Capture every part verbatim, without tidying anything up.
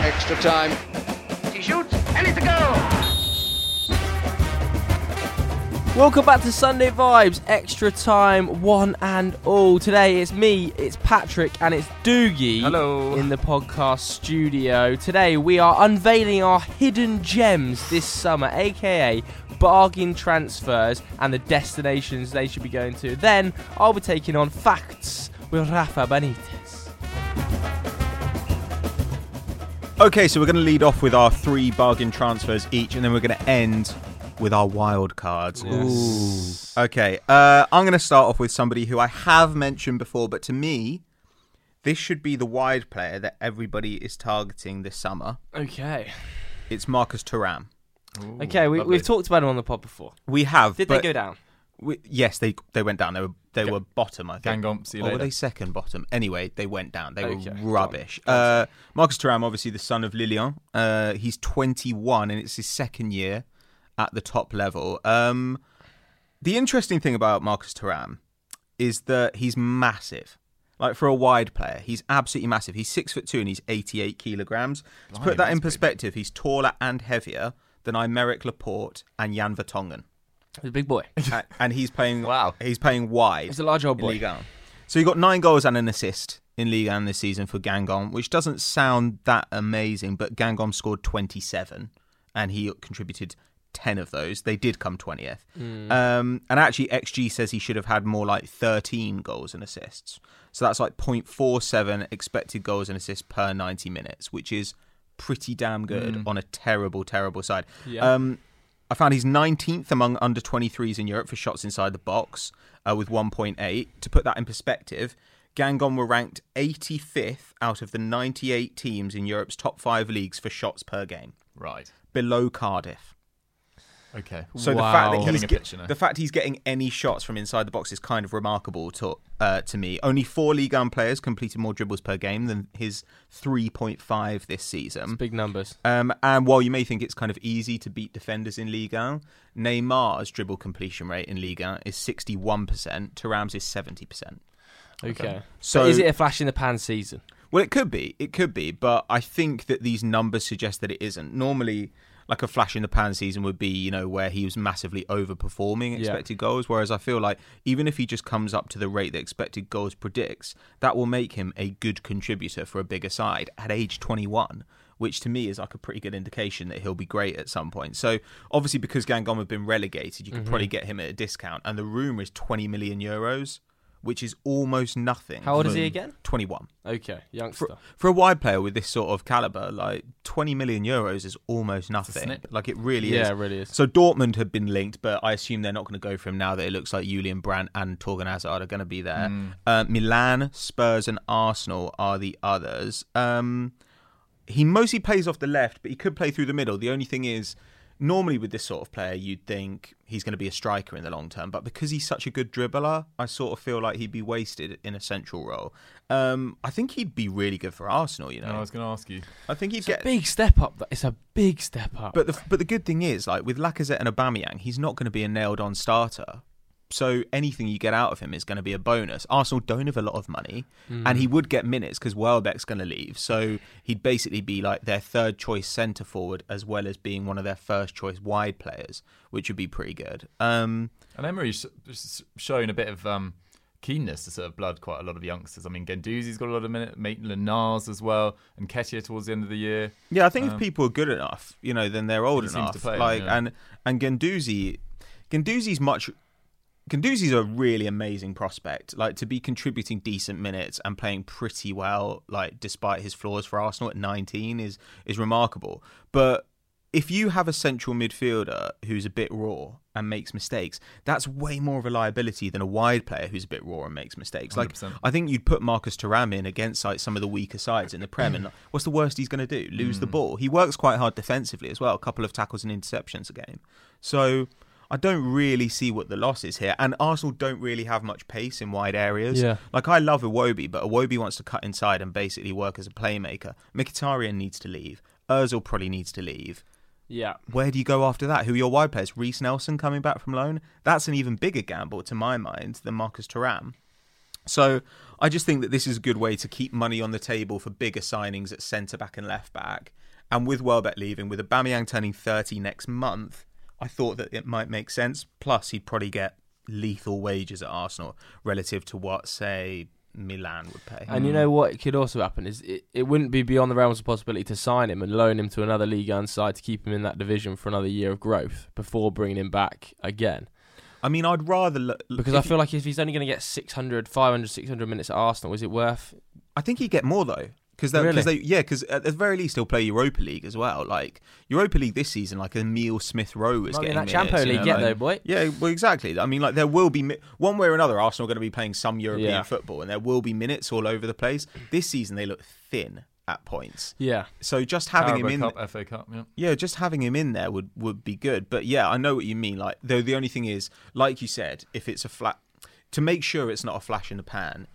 Extra time. He shoots, and it's a goal! Welcome back to Sunday Vibes, extra time, one and all. Today it's me, it's Patrick, and it's Doogie. Hello. In the podcast studio. Today we are unveiling our hidden gems this summer, aka bargain transfers and the destinations they should be going to. Then I'll be taking on Facts with Rafa Benitez. Okay, so we're going to lead off with our three bargain transfers each, and then we're going to end with our wild cards. Yes. Ooh. Okay, uh, I'm going to start off with somebody who I have mentioned before, but to me, this should be the wide player that everybody is targeting this summer. Okay. It's Marcus Thuram. Ooh, Okay, we, lovely. we've talked about him on the pod before. We have. Did but they go down? We, yes, they they went down. They were they Ga- were bottom, I think. Gang on, see you Or were later. they second bottom? Anyway, they went down. They Okay, were go on. rubbish. Go on. Uh, Marcus Thuram, obviously the son of Lilian. Uh, he's twenty-one, and it's his second year at the top level. Um, the interesting thing about Marcus Thuram is that he's massive. Like, for a wide player, he's absolutely massive. He's six foot two and he's eighty-eight kilograms. To Blimey, put that in that's pretty perspective, he's taller and heavier than Aymeric Laporte and Jan Vertonghen. He's a big boy. A- and he's playing. Wow. He's playing wide. He's a large old in boy. Ligue one. So he got nine goals and an assist in Ligue one this season for Guingamp, which doesn't sound that amazing, but Guingamp scored twenty-seven, and he contributed ten of those. They did come twentieth. Mm. Um, and actually, X G says he should have had more like thirteen goals and assists. So that's like zero point four seven expected goals and assists per ninety minutes, which is pretty damn good Mm. on a terrible, terrible side. Yeah. Um, I found he's nineteenth among under twenty-threes in Europe for shots inside the box uh, with one point eight. To put that in perspective, Guingamp were ranked eighty-fifth out of the ninety-eight teams in Europe's top five leagues for shots per game, Right. below Cardiff. Okay. So Wow. the fact that Getting he's a get- picture now. the fact he's getting any shots from inside the box is kind of remarkable to uh, to me. Only four Ligue one players completed more dribbles per game than his three point five this season. Big numbers. Um, and while you may think it's kind of easy to beat defenders in Ligue one, Neymar's dribble completion rate in Ligue one is sixty-one percent. Thuram's is seventy percent. Okay. So So is it a flash in the pan season? Well, it could be. It could be. But I think that these numbers suggest that it isn't. Normally, like a flash in the pan season would be, you know, where he was massively overperforming expected goals. Whereas I feel like even if he just comes up to the rate that expected goals predicts, that will make him a good contributor for a bigger side at age twenty-one, which to me is like a pretty good indication that he'll be great at some point. So obviously, because Guingamp have been relegated, you could Mm-hmm. probably get him at a discount. And the rumour is twenty million euros, which is almost nothing. How old is for he again? twenty-one. Okay, youngster. For, for a wide player with this sort of caliber, like twenty million euros is almost nothing. snip. Like it really yeah, is. it really is. So Dortmund have been linked, but I assume they're not going to go for him now that it looks like Julian Brandt and Torgan Hazard are going to be there. Mm. Uh, Milan, Spurs, and Arsenal are the others. Um, he mostly plays off the left, but he could play through the middle. The only thing is, normally with this sort of player, you'd think he's going to be a striker in the long term, but because he's such a good dribbler, I sort of feel like he'd be wasted in a central role. Um, I think he'd be really good for Arsenal. You know, No, I was going to ask you. I think he'd It's get. a big step up. It's a big step up. But the but the good thing is, like with Lacazette and Aubameyang, he's not going to be a nailed-on starter. So anything you get out of him is going to be a bonus. Arsenal don't have a lot of money, and he would get minutes because Welbeck's going to leave. So he'd basically be like their third choice centre forward, as well as being one of their first choice wide players, which would be pretty good. Um, And Emery's s- showing a bit of um, keenness to serve blood quite a lot of youngsters. I mean, Guendouzi's got a lot of minutes, Maitland-Niles as well, and Ketia towards the end of the year. yeah, I think Um, if people are good enough, you know, then they're old He seems enough. to play, like yeah. and and Guendouzi, Guendouzi's much. Guendouzi's a really amazing prospect. Like to be contributing decent minutes and playing pretty well, like despite his flaws for Arsenal at nineteen, is is remarkable. But if you have a central midfielder who's a bit raw and makes mistakes, that's way more of a liability than a wide player who's a bit raw and makes mistakes. Like one hundred percent. I think you'd put Marcus Thuram in against like some of the weaker sides in the Prem, and what's the worst he's going to do? Lose the ball. He works quite hard defensively as well. A couple of tackles and interceptions a game. So I don't really see what the loss is here. And Arsenal don't really have much pace in wide areas. Yeah. Like, I love Iwobi, but Iwobi wants to cut inside and basically work as a playmaker. Mkhitaryan needs to leave. Ozil probably needs to leave. Yeah. Where do you go after that? Who are your wide players? Reece Nelson coming back from loan? That's an even bigger gamble, to my mind, than Marcus Thuram. So I just think that this is a good way to keep money on the table for bigger signings at centre-back and left-back. And with Welbeck leaving, with Aubameyang turning thirty next month, I thought that it might make sense. Plus, he'd probably get lethal wages at Arsenal relative to what, say, Milan would pay. And you know what could also happen is it, it wouldn't be beyond the realms of possibility to sign him and loan him to another Ligue one side to keep him in that division for another year of growth before bringing him back again. I mean, I'd rather... L- because I feel like if he's only going to get six hundred, five hundred, six hundred minutes at Arsenal, is it worth... I think he'd get more, though. Because really? they, yeah, because at the very least he'll play Europa League as well. Like Europa League this season, like Emile Smith-Rowe is Might getting that minutes. Champions League, you know, get like, though, boy. Yeah, well, exactly. I mean, like there will be mi- one way or another. Arsenal are going to be playing some European Yeah. football, and there will be minutes all over the place. This season, they look thin at points. Yeah. So just having Carabao him in, Cup, F A Cup, yeah. yeah, just having him in there would, would be good. But yeah, I know what you mean. Like, though the only thing is, like you said, if it's a flat, to make sure it's not a flash in the pan.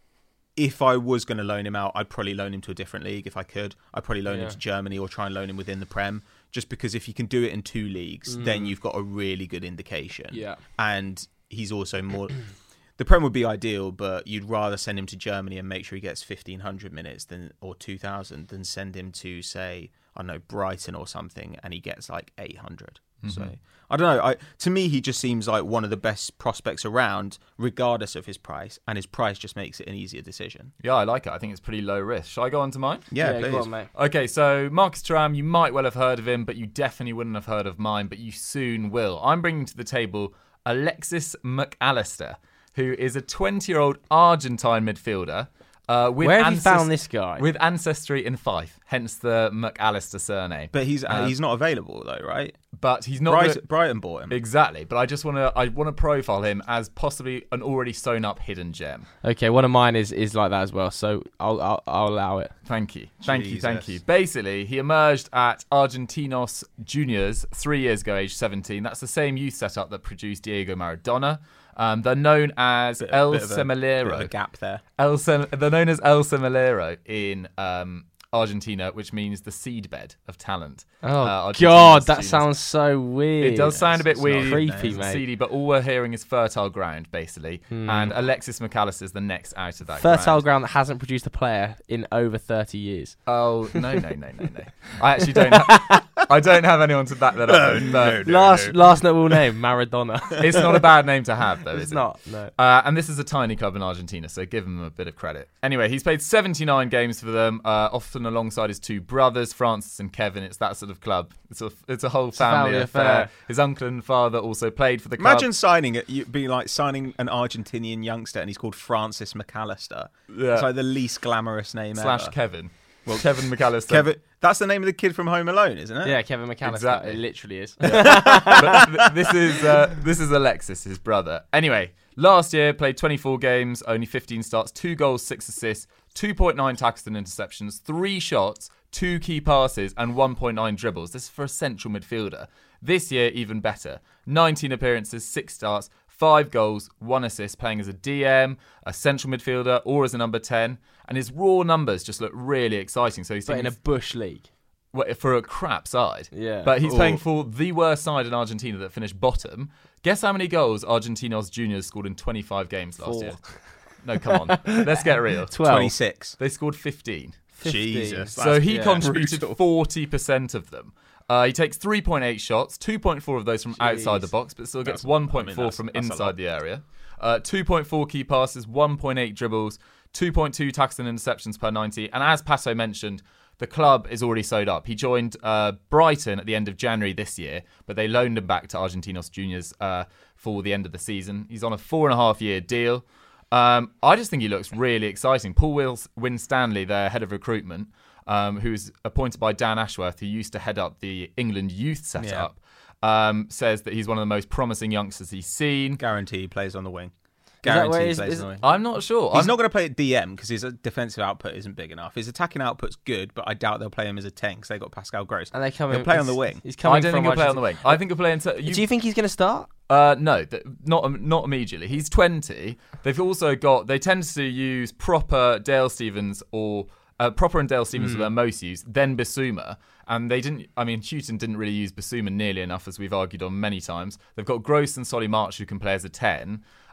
If I was going to loan him out, I'd probably loan him to a different league if I could. I'd probably loan Yeah. him to Germany or try and loan him within the Prem. Just because if you can do it in two leagues, Mm. then you've got a really good indication. Yeah. And he's also more... The Prem would be ideal, but you'd rather send him to Germany and make sure he gets fifteen hundred minutes than or two thousand than send him to, say, I don't know, Brighton or something, and he gets like eight hundred. Mm-hmm. So I don't know. I, to me, he just seems like one of the best prospects around, regardless of his price, and his price just makes it an easier decision. Yeah, I like it. I think it's pretty low risk. Shall I go on to mine? Yeah, yeah please. go on, mate. Okay, so Marcus Thuram, you might well have heard of him, but you definitely wouldn't have heard of mine, but you soon will. I'm bringing to the table Alexis McAllister, who is a twenty-year-old Argentine midfielder. Uh, with Where have you ancest- found this guy? With ancestry in Fife, hence the McAllister surname. But he's Uh, he's not available though, right? But he's not Brighton, gonna- Brighton bought him. Exactly, but I just want to I want to profile him as possibly an already sewn up hidden gem. Okay, one of mine is, is like that as well, so I'll I'll, I'll allow it. Thank you, thank you, thank Jesus. you. Basically, he emerged at Argentinos Juniors three years ago, age seventeen. That's the same youth setup that produced Diego Maradona. Um, they're known as Bit- El bit of a- Semalero. bit of a gap there. El Sem- they're known as El Semalero in um, Argentina, which means the seedbed of talent. Oh Uh, Argentina's God, that juniors. sounds so weird. It does sound a bit It's not weird, creepy, it's mate. seedy, but all we're hearing is fertile ground, basically. Hmm. And Alexis McAllister is the next out of that Fertile ground. ground that hasn't produced a player in over thirty years. Oh no no no no no! I actually don't. Ha- I don't have anyone to back that up. with, but last last notable name, Maradona. It's not a bad name to have, though. It's is it? not. No. Uh, and this is a tiny club in Argentina, so give him a bit of credit. Anyway, he's played seventy-nine games for them, uh, often alongside his two brothers, Francis and Kevin. It's that sort of club. It's a, it's a whole family, family affair. affair. His uncle and father also played for the club. Imagine signing it, you being like signing an Argentinian youngster, and he's called Francis McAllister. Yeah. It's like the least glamorous name slash ever. Kevin. Well, Kevin McAllister. Kevin, that's the name of the kid from Home Alone, isn't it? Yeah, Kevin McAllister. Exactly. It literally is. But th- this is uh, this is Alexis, his brother. Anyway, last year played twenty-four games, only fifteen starts, two goals, six assists, two point nine tackles and interceptions, three shots, two key passes, and one point nine dribbles. This is for a central midfielder. This year, even better. nineteen appearances, six starts, five goals, one assist, playing as a D M, a central midfielder, or as a number ten. And his raw numbers just look really exciting. So he's But in taking a bush league. Well, for a crap side. Yeah. But he's Ooh. playing for the worst side in Argentina that finished bottom. Guess how many goals Argentinos Juniors scored in twenty-five games last Four. year? No, come on. Let's get real. twelve. twenty-six. They scored fifteen. fifteen. Jesus. So That's he yeah. contributed brutal. forty percent of them. Uh, he takes three point eight shots, two point four of those from outside the Jeez. box, but still gets That's- one point four I mean, that's- from that's a inside lot. the area. Uh, two point four key passes, one point eight dribbles, two point two tackles and interceptions per ninety. And as Passo mentioned, the club is already sewed up. He joined uh, Brighton at the end of January this year, but they loaned him back to Argentinos Juniors uh, for the end of the season. He's on a four and a half year deal. Um, I just think he looks really exciting. Paul Wills, Winstanley, their head of recruitment, um, who's appointed by Dan Ashworth, who used to head up the England youth setup, um, says that he's one of the most promising youngsters he's seen. Guarantee he plays on the wing. that Guarantee where he is- plays is- on the wing. I'm not sure. He's I'm not going to play at D M because his defensive output isn't big enough. His attacking output's good, but I doubt they'll play him as a ten because they got Pascal Gross. And they come He'll in. play on the he's- wing. He's coming I don't from think he'll play on the Argentina. wing. I think he'll play into. You, Do you think he's going to start? Uh, no, th- not not immediately. He's twenty. They've also got. They tend to use proper Dale Stevens or uh, proper and Dale Stevens Mm. are their most used. Then Bissouma, and they didn't. I mean, Houghton didn't really use Bissouma nearly enough, as we've argued on many times. They've got Gross and Solly March who can play as a ten.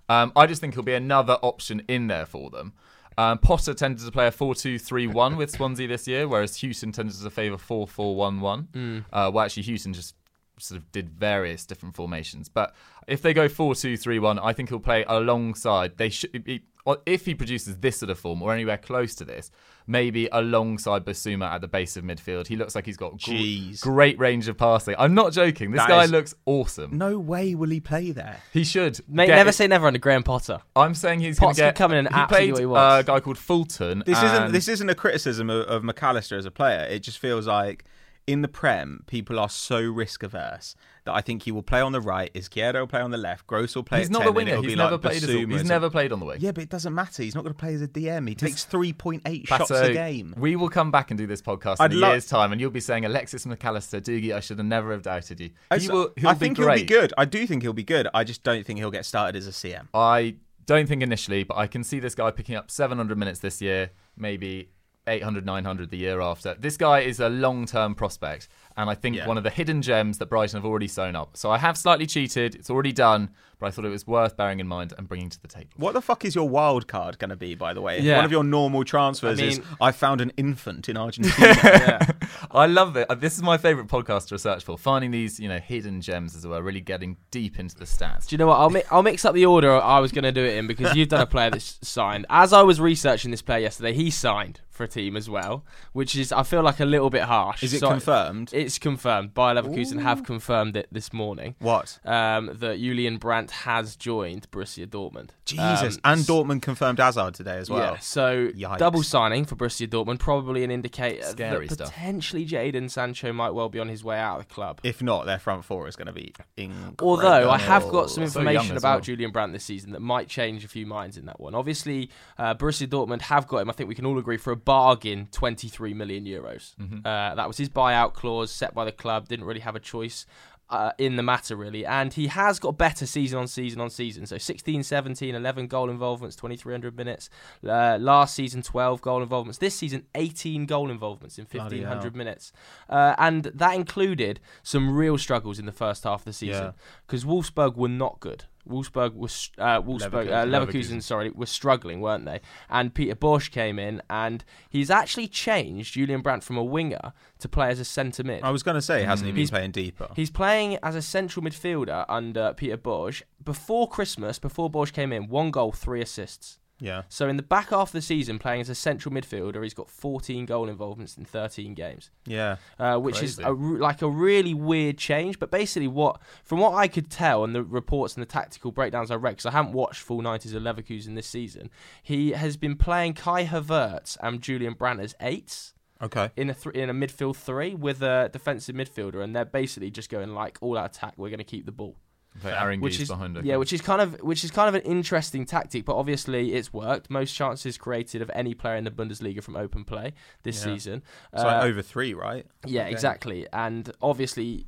Um, I just think he'll be another option in there for them. Um, Potter tended to play a four two three one with Swansea this year, whereas Houston tended to favour four four one one. Mm. Uh, well, actually, Houston just sort of did various different formations. But if they go four two three one, I think he'll play alongside. They should, he, if he produces this sort of form or anywhere close to this, maybe alongside Basuma at the base of midfield. He looks like he's got gr- great range of passing. I'm not joking. This that guy is, looks awesome. No way will he play there. He should. Mate, never it. say never under Graham Potter. I'm saying he's going to get. Come in and he absolutely played what he wants. a guy called Fulton. This and isn't. This isn't a criticism of, of McAllister as a player. It just feels like in the Prem, people are so risk averse that I think he will play on the right. Izquierdo will play on the left. Gross will play. He's at not ten, a winger. He's never like played. As a, he's never played on the wing. Yeah, but it doesn't matter. He's not going to play as a D M. He takes three point eight Pato, shots a game. We will come back and do this podcast I'd in a lo- year's time, and you'll be saying Alexis McAllister, Doogie. I should have never have doubted you. I, he will, he'll I be think great. he'll be good. I do think he'll be good. I just don't think he'll get started as a C M. I don't think initially, but I can see this guy picking up seven hundred minutes this year, maybe eight hundred, nine hundred the year after. This guy is a long-term prospect, and I think yeah. one of the hidden gems that Brighton have already sewn up. So I have slightly cheated. It's already done, but I thought it was worth bearing in mind and bringing to the table. What the fuck is your wild card going to be, by the way? Yeah. One of your normal transfers I mean, is, I found an infant in Argentina. yeah. I love it. This is my favourite podcast to research for, finding these, you know, hidden gems as well, really getting deep into the stats. Do you know what? I'll, mi- I'll mix up the order I was going to do it in, because you've done a player that's signed. As I was researching this player yesterday, he signed for a team as well, which is, I feel like, a little bit harsh. Is it so confirmed? It's confirmed. Bayer Leverkusen Ooh. have confirmed it this morning. What? Um, that Julian Brandt has joined Borussia Dortmund. Jesus. Um, and Dortmund confirmed Hazard today as well. Yeah, so Yikes. Double signing for Borussia Dortmund, probably an indicator Scary that stuff. potentially Jadon Sancho might well be on his way out of the club. If not, their front four is going to be incredible. Although I have got some So information about well. Julian Brandt this season that might change a few minds in that one. Obviously, uh, Borussia Dortmund have got him, I think we can all agree, for a bargain, twenty-three million euros. Mm-hmm. Uh, that was his buyout clause set by the club. Didn't really have a choice uh, in the matter, really. And he has got better season on season on season. So sixteen, seventeen, eleven goal involvements, twenty-three hundred minutes. Uh, last season, twelve goal involvements. This season, eighteen goal involvements in fifteen hundred minutes. Uh, and that included some real struggles in the first half of the season, because yeah. Wolfsburg were not good. Wolfsburg was uh, Wolfsburg, Leverkusen, uh, Leverkusen, Leverkusen, sorry, were struggling, weren't they? And Peter Bosz came in, and he's actually changed Julian Brandt from a winger to play as a centre mid. I was going to say, hasn't he been he's, playing deeper? He's playing as a central midfielder under Peter Bosz. Before Christmas, before Bosz came in, one goal, three assists. Yeah. So in the back half of the season, playing as a central midfielder, he's got fourteen goal involvements in thirteen games. Yeah. Uh, which Crazy. is a, like a really weird change. But basically, what from what I could tell and the reports and the tactical breakdowns I read, because I haven't watched full nineties of Leverkusen this season, he has been playing Kai Havertz and Julian Brandt as eights. Okay. In a th- in a midfield three with a defensive midfielder, and they're basically just going like all out attack. We're going to keep the ball. Which is behind yeah, which is kind of which is kind of an interesting tactic, but obviously it's worked. Most chances created of any player in the Bundesliga from open play this yeah. season. It's uh, like over three, right? Yeah, okay. exactly. And obviously,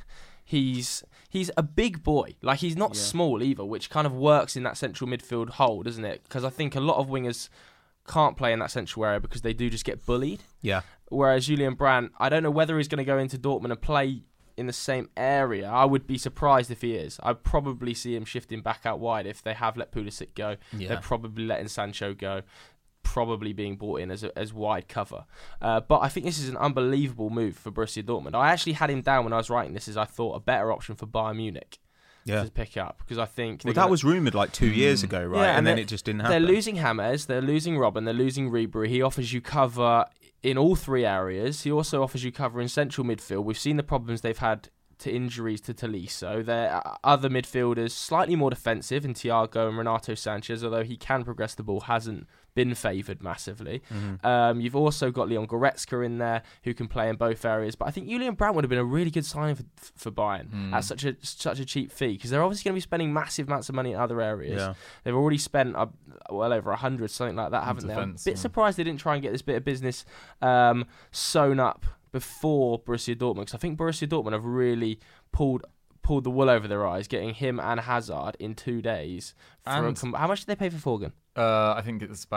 he's he's a big boy. Like he's not yeah. small either, which kind of works in that central midfield hole, doesn't it? Because I think a lot of wingers can't play in that central area because they do just get bullied. Yeah. Whereas Julian Brandt, I don't know whether he's going to go into Dortmund and play in the same area. I would be surprised if he is. I'd probably see him shifting back out wide if they have let Pulisic go. Yeah. They're probably letting Sancho go, probably being brought in as a, as wide cover. Uh, but I think this is an unbelievable move for Borussia Dortmund. I actually had him down when I was writing this as I thought a better option for Bayern Munich. Yeah. To pick up, because I think well, gonna... that was rumoured like two years ago, right? Yeah, and, and then it just didn't happen. They're losing James, they're losing Robben, they're losing Ribery. He offers you cover in all three areas. He also offers you cover in central midfield. We've seen the problems they've had to injuries to Tolisso. Their other midfielders slightly more defensive in Thiago and Renato Sanchez, although he can progress the ball, hasn't been favoured massively. Mm-hmm. Um, you've also got Leon Goretzka in there who can play in both areas, but I think Julian Brandt would have been a really good signing for, for Bayern mm. at such a such a cheap fee, because they're obviously going to be spending massive amounts of money in other areas. Yeah. They've already spent uh, well over a hundred, something like that, haven't defense, they? I'm a bit yeah. surprised they didn't try and get this bit of business um, sewn up before Borussia Dortmund, because I think Borussia Dortmund have really pulled pulled the wool over their eyes, getting him and Hazard in two days. For and a com- how much did they pay for Forgan? Uh, I think it's about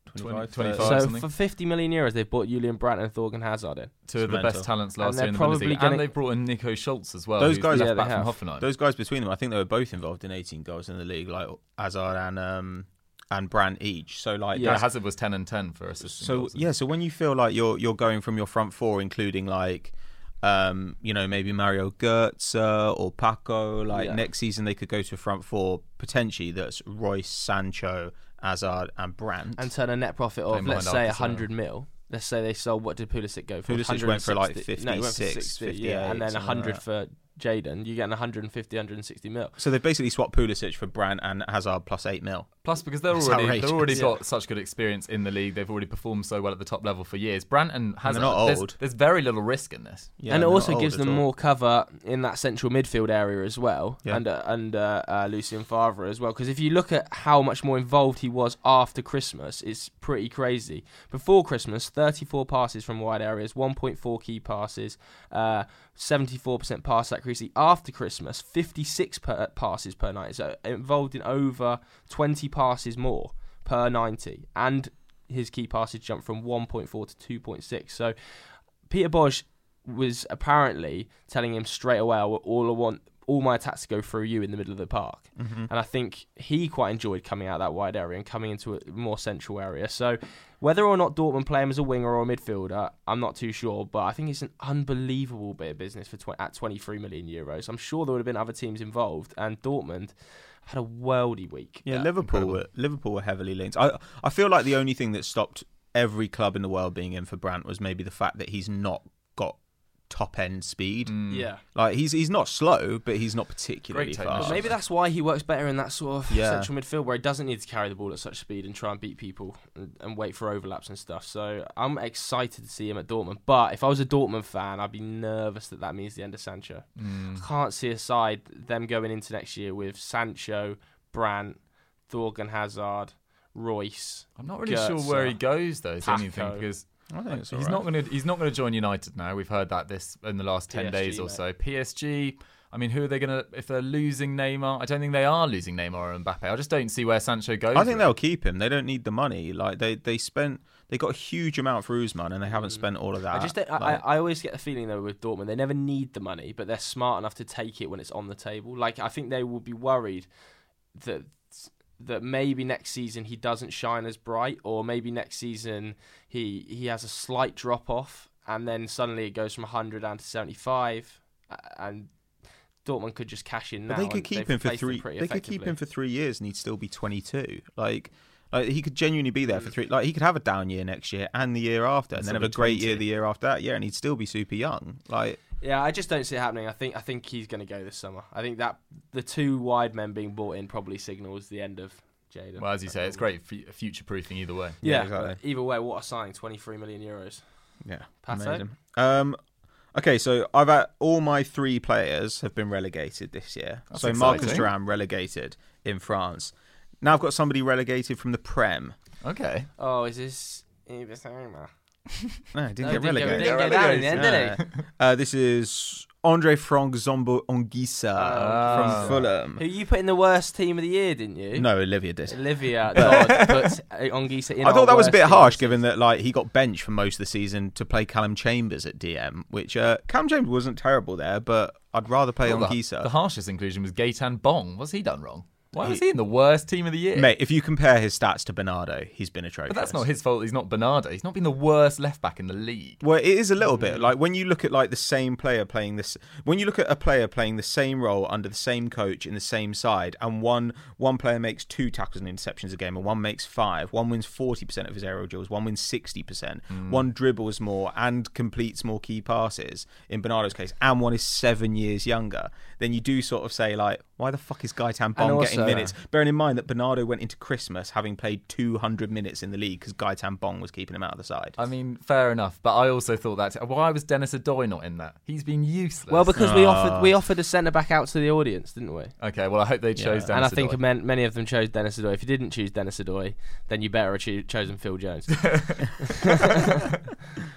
twenty-five, twenty-five. So something. for fifty million euros, they've bought Julian Brandt and Thorgan Hazard in. Two of the mental. best talents And last they're year in the probably Bundesliga. gonna- And they've brought in Nico Schultz as well. Those who's guys- left Yeah, back they from have. Hoffenheim. Those guys between them, I think they were both involved in eighteen goals in the league, like Hazard and um, and Brandt each. So like, yeah, that's- Hazard was ten and ten for assisting so goals. yeah. So when you feel like you're you're going from your front four, including like. Um, you know, maybe Mario Götze or Paco. Like Yeah. next season, they could go to a front four potentially. That's Royce, Sancho, Hazard, and Brandt. And turn a net profit of, Playing let's behind say, Alcacer. one hundred mil. Let's say they sold, what did Pulisic go for? Pulisic went for like one hundred sixty fifty-six, No, he went for sixty, yeah. And then fifty-eight, one hundred something for Jadon. You're getting one hundred fifty, one hundred sixty mil. So they've basically swapped Pulisic for Brandt and Hazard plus eight mil. Plus, because they're That's already outrageous. they're already Yeah. got such good experience in the league, they've already performed so well at the top level for years. Brandt and Hazard, not there's, old. there's very little risk in this. Yeah, and it they're also not gives old at them all. more cover in that central midfield area as well, Yeah. under under uh, Lucien Favre as well. Because if you look at how much more involved he was after Christmas, it's pretty crazy. Before Christmas, thirty-four passes from wide areas, one point four key passes, uh, seventy-four percent pass accuracy. After Christmas, fifty-six per, passes per night, so involved in over twenty passes more per ninety, and his key passes jumped from one point four to two point six. So Peter Bosz was apparently telling him straight away, all I want, all my attacks to go through you in the middle of the park. Mm-hmm. And I think he quite enjoyed coming out that wide area and coming into a more central area. So whether or not Dortmund play him as a winger or a midfielder, I'm not too sure. But I think it's an unbelievable bit of business for tw- at twenty-three million euros. I'm sure there would have been other teams involved, and Dortmund had a worldy week. Yeah, Yeah, Liverpool incredible. were, Liverpool were heavily linked. I I feel like the only thing that stopped every club in the world being in for Brandt was maybe the fact that he's not got top end speed. Mm. Yeah. Like he's he's not slow, but he's not particularly Great fast. technician. But maybe that's why he works better in that sort of Yeah. central midfield where he doesn't need to carry the ball at such speed and try and beat people and, and wait for overlaps and stuff. So I'm excited to see him at Dortmund. But if I was a Dortmund fan, I'd be nervous that that means the end of Sancho. Mm. I can't see a side them going into next year with Sancho, Brandt, Thorgan Hazard, Royce. I'm not really Götze, sure where he goes though. Is the only thing Paco. because I think it's he's all not right. going to he's not going to join United now. We've heard that this in the last ten P S G, days or mate. so. P S G. I mean, who are they going to if they're losing Neymar? I don't think they are losing Neymar or Mbappe. I just don't see where Sancho goes. I think really. they'll keep him. They don't need the money. Like they, they spent they got a huge amount for Usman and they haven't spent all of that. I just don't- I, Like, I I always get the feeling though with Dortmund they never need the money, but they're smart enough to take it when it's on the table. Like I think they will be worried that that maybe next season he doesn't shine as bright, or maybe next season he he has a slight drop off, and then suddenly it goes from one hundred down to seventy-five, uh, and Dortmund could just cash in now. but they could and keep they've him for replaced him three. pretty They could keep effectively. him for three years and he'd still be twenty-two. Like, like he could genuinely be there for three. Like he could have a down year next year and the year after, and And then still have a be great twenty. year the year after that. Yeah, and he'd still be super young. Like. Yeah, I just don't see it happening. I think I think he's going to go this summer. I think that the two wide men being bought in probably signals the end of Jadon. Well, as you say, it's great f- future proofing either way. Yeah, Yeah, exactly. but either way, what a signing! twenty-three million euros. Yeah, Pato? amazing. Um, okay, so I've had all my three players have been relegated this year. That's so Marcus exciting. Thuram relegated in France. Now I've got somebody relegated from the Prem. Okay. Oh, is this Ibisama? No, he didn't No, get didn't go- relegated. didn't go down in the end, did he? Uh, this is Andre Franck Zombo Anguissa Ah. from Fulham. Who you put in the worst team of the year, didn't you? No, Olivia did. Olivia God put Anguissa in. I our thought that was a worst bit team harsh, this given season. that like he got benched for most of the season to play Callum Chambers at D M, which uh, Callum Chambers wasn't terrible there, but I'd rather play Well, the, Anguissa. the harshest inclusion was Gaetan Bong. What's he done wrong? Why was He- he in the worst team of the year? Mate, if you compare his stats to Bernardo, he's been atrocious. But that's not his fault. He's not Bernardo. He's not been the worst left back in the league. Well, it is a little Mm. bit like when you look at like the same player playing this. When you look at a player playing the same role under the same coach in the same side, and one one player makes two tackles and interceptions a game, and one makes five. One wins forty percent of his aerial duels. One wins sixty percent. Mm. One dribbles more and completes more key passes. In Bernardo's case, and one is seven years younger. Then you do sort of say like, why the fuck is Gaetan Bong also- getting minutes? Bearing in mind that Bernardo went into Christmas having played two hundred minutes in the league because Gaetan Bong was keeping him out of the side. I mean, fair enough. But I also thought that. Why was Dennis Adoy not in that? He's been useless. Well, because we Ah. offered we offered a centre back out to the audience, didn't we? Okay, well, I hope they chose Yeah. Dennis and I think Adoy. men, many of them chose Dennis Adoy. If you didn't choose Dennis Adoy, then you better have cho- chosen Phil Jones.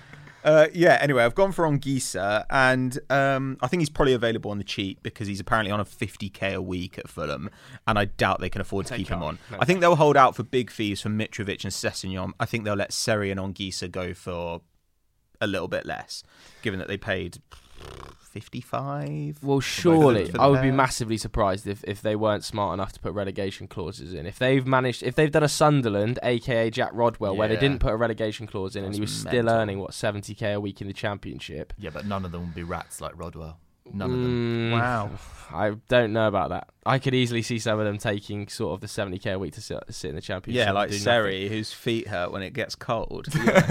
Uh, yeah, anyway, I've gone for Anguissa, and um, I think he's probably available on the cheap because he's apparently on a fifty k a week at Fulham, and I doubt they can afford to They keep him can't. on. No. I think they'll hold out for big fees for Mitrovic and Sessegnon. I think they'll let Seri and Anguissa go for a little bit less, given that they paid fifty-five. Well, for surely the I would be pair. massively surprised if, if they weren't smart enough to put relegation clauses in. If they've managed, if they've done a Sunderland, aka Jack Rodwell, where they Yeah. didn't put a relegation clause in, and That's he was still mental. earning what seventy k a week in the Championship. Yeah, but none of them will be rats like Rodwell. None of them. Mm, Wow. I don't know about that. I could easily see some of them taking sort of the seventy k a week to sit, sit in the Championship. Yeah, like and do Seri, whose feet hurt when it gets cold.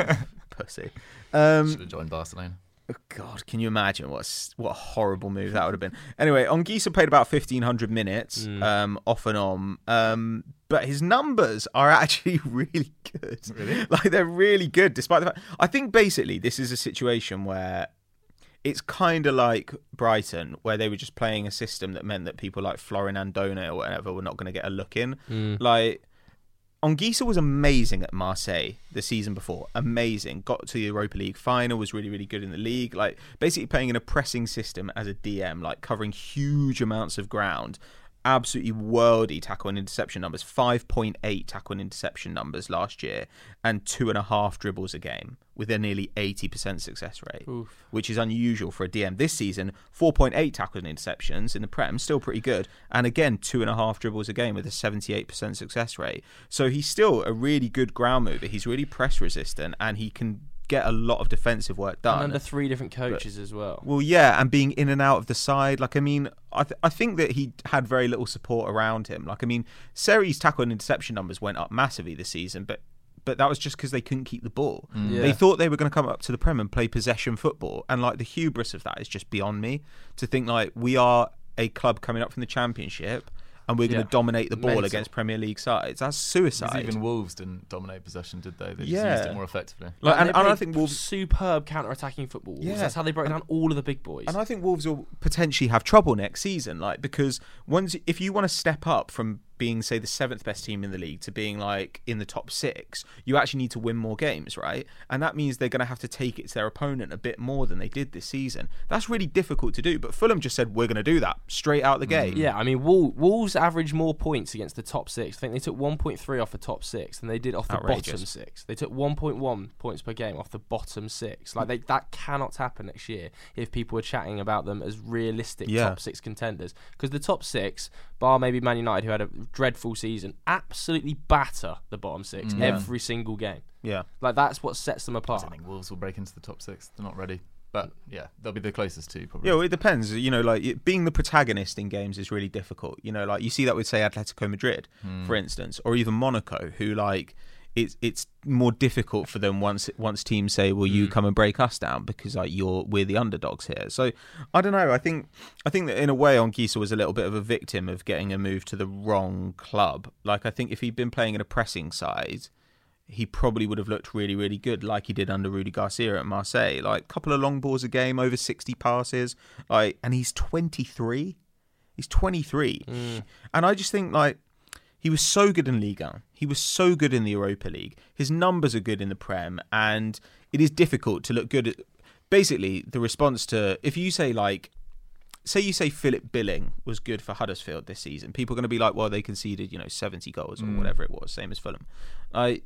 Pussy. Um, Should have joined Barcelona. Oh, God, can you imagine what a, s- what a horrible move that would have been? Anyway, Anguissa played about fifteen hundred minutes, Mm. um, off and on, um, but his numbers are actually really good. Really? Like, they're really good, despite the fact... I think, basically, this is a situation where it's kind of like Brighton, where they were just playing a system that meant that people like Florin Andone or whatever were not going to get a look in. Mm. Like... Anguissa was amazing at Marseille the season before. Amazing. Got to the Europa League final, was really, really good in the league. Like, basically playing in a pressing system as a D M, like covering huge amounts of ground. Absolutely worldy tackle and interception numbers. five point eight tackle and interception numbers last year, and two and a half dribbles a game with a nearly eighty percent success rate, Oof. which is unusual for a D M. This season, four point eight tackles and interceptions in the Prem, still pretty good. And again, two and a half dribbles a game with a seventy-eight percent success rate. So he's still a really good ground mover. He's really press resistant, and he can get a lot of defensive work done. And under three different coaches as well. Well, yeah, and being in and out of the side. Like, I mean, I th- I think that he had very little support around him. Like, I mean, Seri's tackle and interception numbers went up massively this season, but but that was just because they couldn't keep the ball. Yeah. They thought they were going to come up to the Prem and play possession football, and like the hubris of that is just beyond me. To think like we are a club coming up from the Championship, and we're going to Yeah. dominate the ball Mental. against Premier League sides. That's suicide. Because even Wolves didn't dominate possession, did they? They just Yeah. used it more effectively. Like, and, they and I played think Wolves. superb counter-attacking football. Yeah. That's how they broke down all of the big boys. And I think Wolves will potentially have trouble next season, like because once if you want to step up from being, say, the seventh best team in the league to being like in the top six, you actually need to win more games, right? And that means they're going to have to take it to their opponent a bit more than they did this season. That's really difficult to do. But Fulham just said we're going to do that straight out the gate. Yeah, I mean, Wol- Wolves averaged more points against the top six. I think they took one point three off the top six than they did off the Outrageous. bottom six. They took one point one points per game off the bottom six. Like, they, that cannot happen next year if people are chatting about them as realistic Yeah. top six contenders. Because the top six, bar maybe Man United, who had a dreadful season, absolutely batter the bottom six Yeah. every single game. Yeah. Like, that's what sets them I apart. don't think Wolves will break into the top six. They're not ready. But yeah, they'll be the closest to probably. Yeah, well, it depends. You know, like it- being the protagonist in games is really difficult. You know, like you see that with, say, Atletico Madrid, for instance, or even Monaco, who like it's it's more difficult for them once once teams say, "Well, you come and break us down because like you're we're the underdogs here." So I don't know. I think I think that in a way, Anguissa was a little bit of a victim of getting a move to the wrong club. Like I think if he'd been playing in a pressing side, he probably would have looked really, really good, like he did under Rudy Garcia at Marseille. Like a couple of long balls a game, over sixty passes, like, and he's twenty-three. He's twenty-three, and I just think like he was so good in Ligue one. He was so good in the Europa League. His numbers are good in the Prem, and it is difficult to look good at. Basically, the response to if you say like. Say you say Philip Billing was good for Huddersfield this season. People are going to be like, well, they conceded, you know, seventy goals or whatever it was, same as Fulham. Like,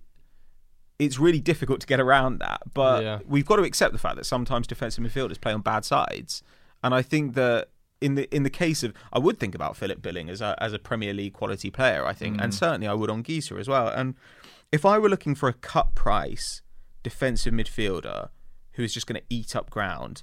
it's really difficult to get around that. But Yeah. we've got to accept the fact that sometimes defensive midfielders play on bad sides. And I think that in the in the case of, I would think about Philip Billing as a, as a Premier League quality player, I think. And certainly I would on Anguissa as well. And if I were looking for a cut price defensive midfielder who is just going to eat up ground,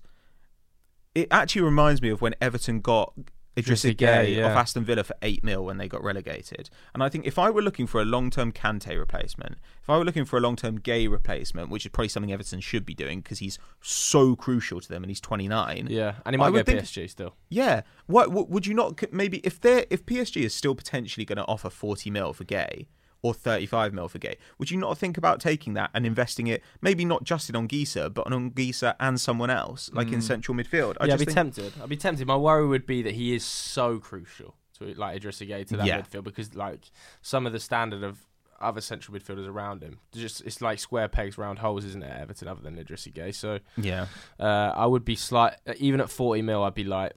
it actually reminds me of when Everton got Idrissa Idrissa Gueye Gueye, yeah. off Aston Villa for eight mil when they got relegated. And I think if I were looking for a long-term Kante replacement, if I were looking for a long-term Gueye replacement, which is probably something Everton should be doing because he's so crucial to them and he's twenty-nine. Yeah, and he I might would go think- P S G still. Yeah. What, what would you not maybe if they if P S G is still potentially going to offer forty mil for Gueye or thirty-five mil for Gueye, would you not think about taking that and investing it maybe not just in Anguissa but on Anguissa and someone else like in central midfield? I yeah, I'd just be think, tempted. I'd be tempted. My worry would be that he is so crucial to like Idrissa Gueye to that Yeah. midfield because like some of the standard of other central midfielders around him. Just it's like square pegs round holes, isn't it, at Everton, other than Idrissa Gueye? So yeah, uh, I would be slight even at forty mil. I'd be like,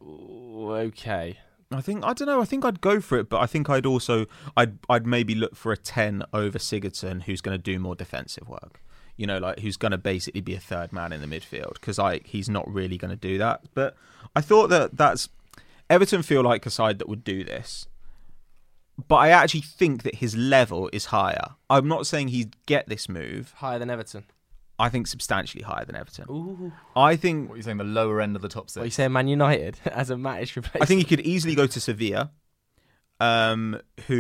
okay. I think I don't know. I think I'd go for it, but I think I'd also I'd I'd maybe look for a ten over Sigurdsson, who's going to do more defensive work. You know, like who's going to basically be a third man in the midfield, because like he's not really going to do that. But I thought that that's Everton feel like a side that would do this. But I actually think that his level is higher. I'm not saying he'd get this move. Higher than Everton? I think substantially higher than Everton. Ooh. I think... What are you saying, the lower end of the top six? What are you saying, Man United as a Matic replacement? I think he could easily go to Sevilla, um,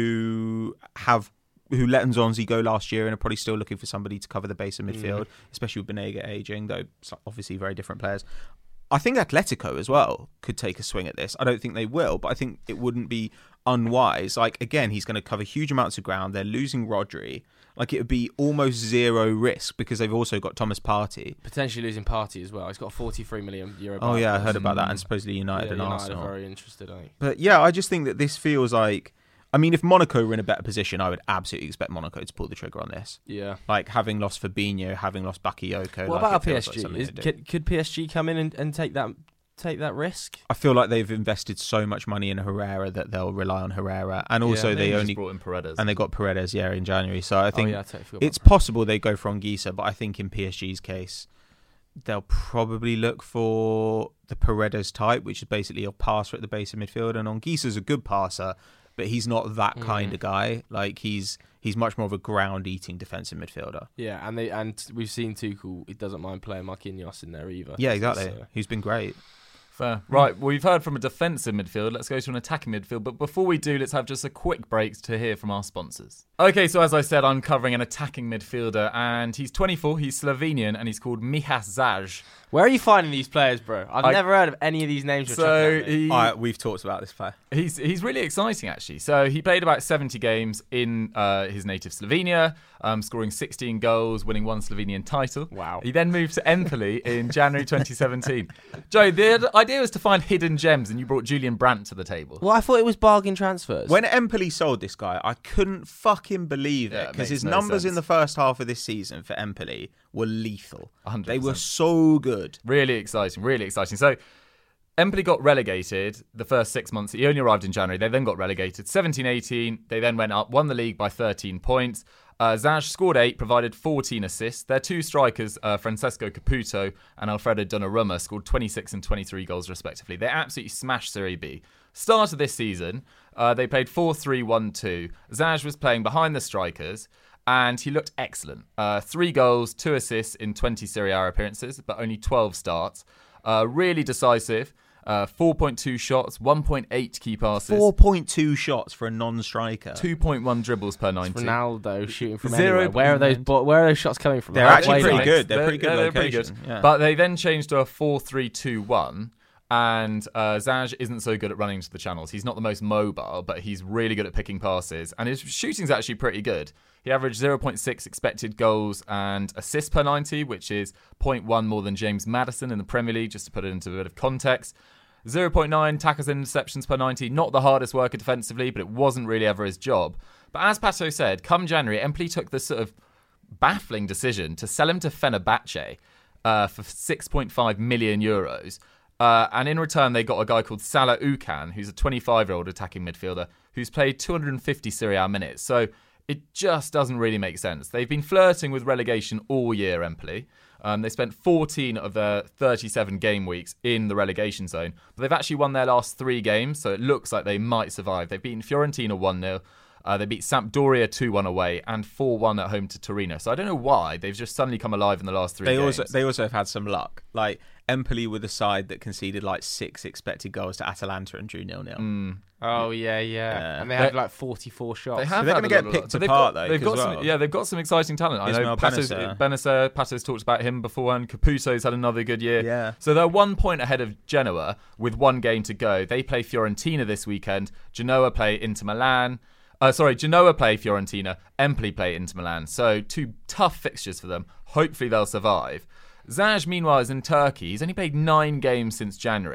who have... who let Nzonzi go last year and are probably still looking for somebody to cover the base of midfield, mm. especially with Banega aging, though obviously very different players. I think Atletico as well could take a swing at this. I don't think they will, but I think it wouldn't be unwise. Like, again, he's going to cover huge amounts of ground. They're losing Rodri. Like, it would be almost zero risk because they've also got Thomas Partey. Potentially losing Partey as well. He's got a forty-three million euro. Oh, yeah, I heard and, about that. And supposedly United yeah, and United Arsenal. are very interested, I think. But yeah, I just think that this feels like... I mean, if Monaco were in a better position, I would absolutely expect Monaco to pull the trigger on this. Yeah. Like, having lost Fabinho, having lost Bakayoko. What like, about P S G? Like Is, could, could P S G come in and, and take that take that risk? I feel like they've invested so much money in Herrera that they'll rely on Herrera. And also yeah, they, they only... brought in Paredes. And they got Paredes, yeah, in January. So I think oh, yeah, I totally it's possible they go for Anguissa, but I think in P S G's case... they'll probably look for the Paredes type, which is basically a passer at the base of midfield. And Anguissa's a good passer, but he's not that kind mm. of guy. Like he's he's much more of a ground-eating defensive midfielder. Yeah, and they and we've seen Tuchel. He doesn't mind playing Marquinhos in there either. Yeah, exactly. So. He's been great. Fair. Right, well, we've heard from a defensive midfield. Let's go to an attacking midfield. But before we do, let's have just a quick break to hear from our sponsors. Okay, so as I said, I'm covering an attacking midfielder, and he's twenty-four, he's Slovenian, and he's called Miha Zaj. Where are you finding these players, bro? I've I, never heard of any of these names. You're so he, uh, we've talked about this player. He's he's really exciting, actually. So he played about seventy games in uh, his native Slovenia, um, scoring sixteen goals, winning one Slovenian title. Wow. He then moved to Empoli in January twenty seventeen. Joe, the idea was to find hidden gems, and you brought Julian Brandt to the table. Well, I thought it was bargain transfers. When Empoli sold this guy, I couldn't fucking believe it, because yeah, his no numbers sense. in the first half of this season for Empoli were lethal. one hundred percent. They were so good. Really exciting, really exciting. So Empoli got relegated the first six months. He only arrived in January. They then got relegated. seventeen eighteen, they then went up, won the league by thirteen points. Uh, Zaj scored eight, provided fourteen assists. Their two strikers, uh, Francesco Caputo and Alfredo Donnarumma, scored twenty-six and twenty-three goals respectively. They absolutely smashed Serie B. Start of this season, uh, they played four three one two. Zaj was playing behind the strikers, and he looked excellent. Uh, three goals, two assists in twenty Serie A appearances, but only twelve starts. Uh, really decisive. Uh, four point two shots, one point eight key passes. four point two shots for a non-striker. two point one dribbles per ninety. It's Ronaldo shooting from Zero anywhere. Where are those bo- Where are those shots coming from? They're Like, actually pretty like, good. They're, They're, pretty good they're, they're location. pretty good. Yeah. But they then changed to a four three two one. And uh, Zaj isn't so good at running into the channels. He's not the most mobile, but he's really good at picking passes. And his shooting's actually pretty good. He averaged zero point six expected goals and assists per ninety, which is zero point one more than James Maddison in the Premier League, just to put it into a bit of context. zero point nine tackles and interceptions per ninety. Not the hardest worker defensively, but it wasn't really ever his job. But as Pato said, come January, Empoli took the sort of baffling decision to sell him to Fenerbahce uh, for six point five million euros. Uh, and in return, they got a guy called Salah Ukan, who's a twenty-five-year-old attacking midfielder who's played two hundred fifty Serie A minutes. So it just doesn't really make sense. They've been flirting with relegation all year, Empoli. Um, they spent fourteen of their thirty-seven game weeks in the relegation zone. But they've actually won their last three games, so it looks like they might survive. They've beaten Fiorentina one nil. Uh, they beat Sampdoria two one away and four one at home to Torino. So I don't know why. They've just suddenly come alive in the last three they games. Also, they also have had some luck. Like, Empoli were the side that conceded like six expected goals to Atalanta and drew nil nil. Mm. Oh, yeah, yeah. Yeah. And they had like forty-four shots. They have so they're had going to a get lot of picked luck. apart, got, though. They've got well. some, yeah, they've got some exciting talent. I know Ismail Pato's, Benacer. Benacer, Pato's talked about him before, and Caputo's had another good year. Yeah. So they're one point ahead of Genoa with one game to go. They play Fiorentina this weekend. Genoa play Inter Milan. Uh, sorry, Genoa play Fiorentina. Empoli play Inter Milan. So two tough fixtures for them. Hopefully they'll survive. Zaj, meanwhile, is in Turkey. He's only played nine games since January.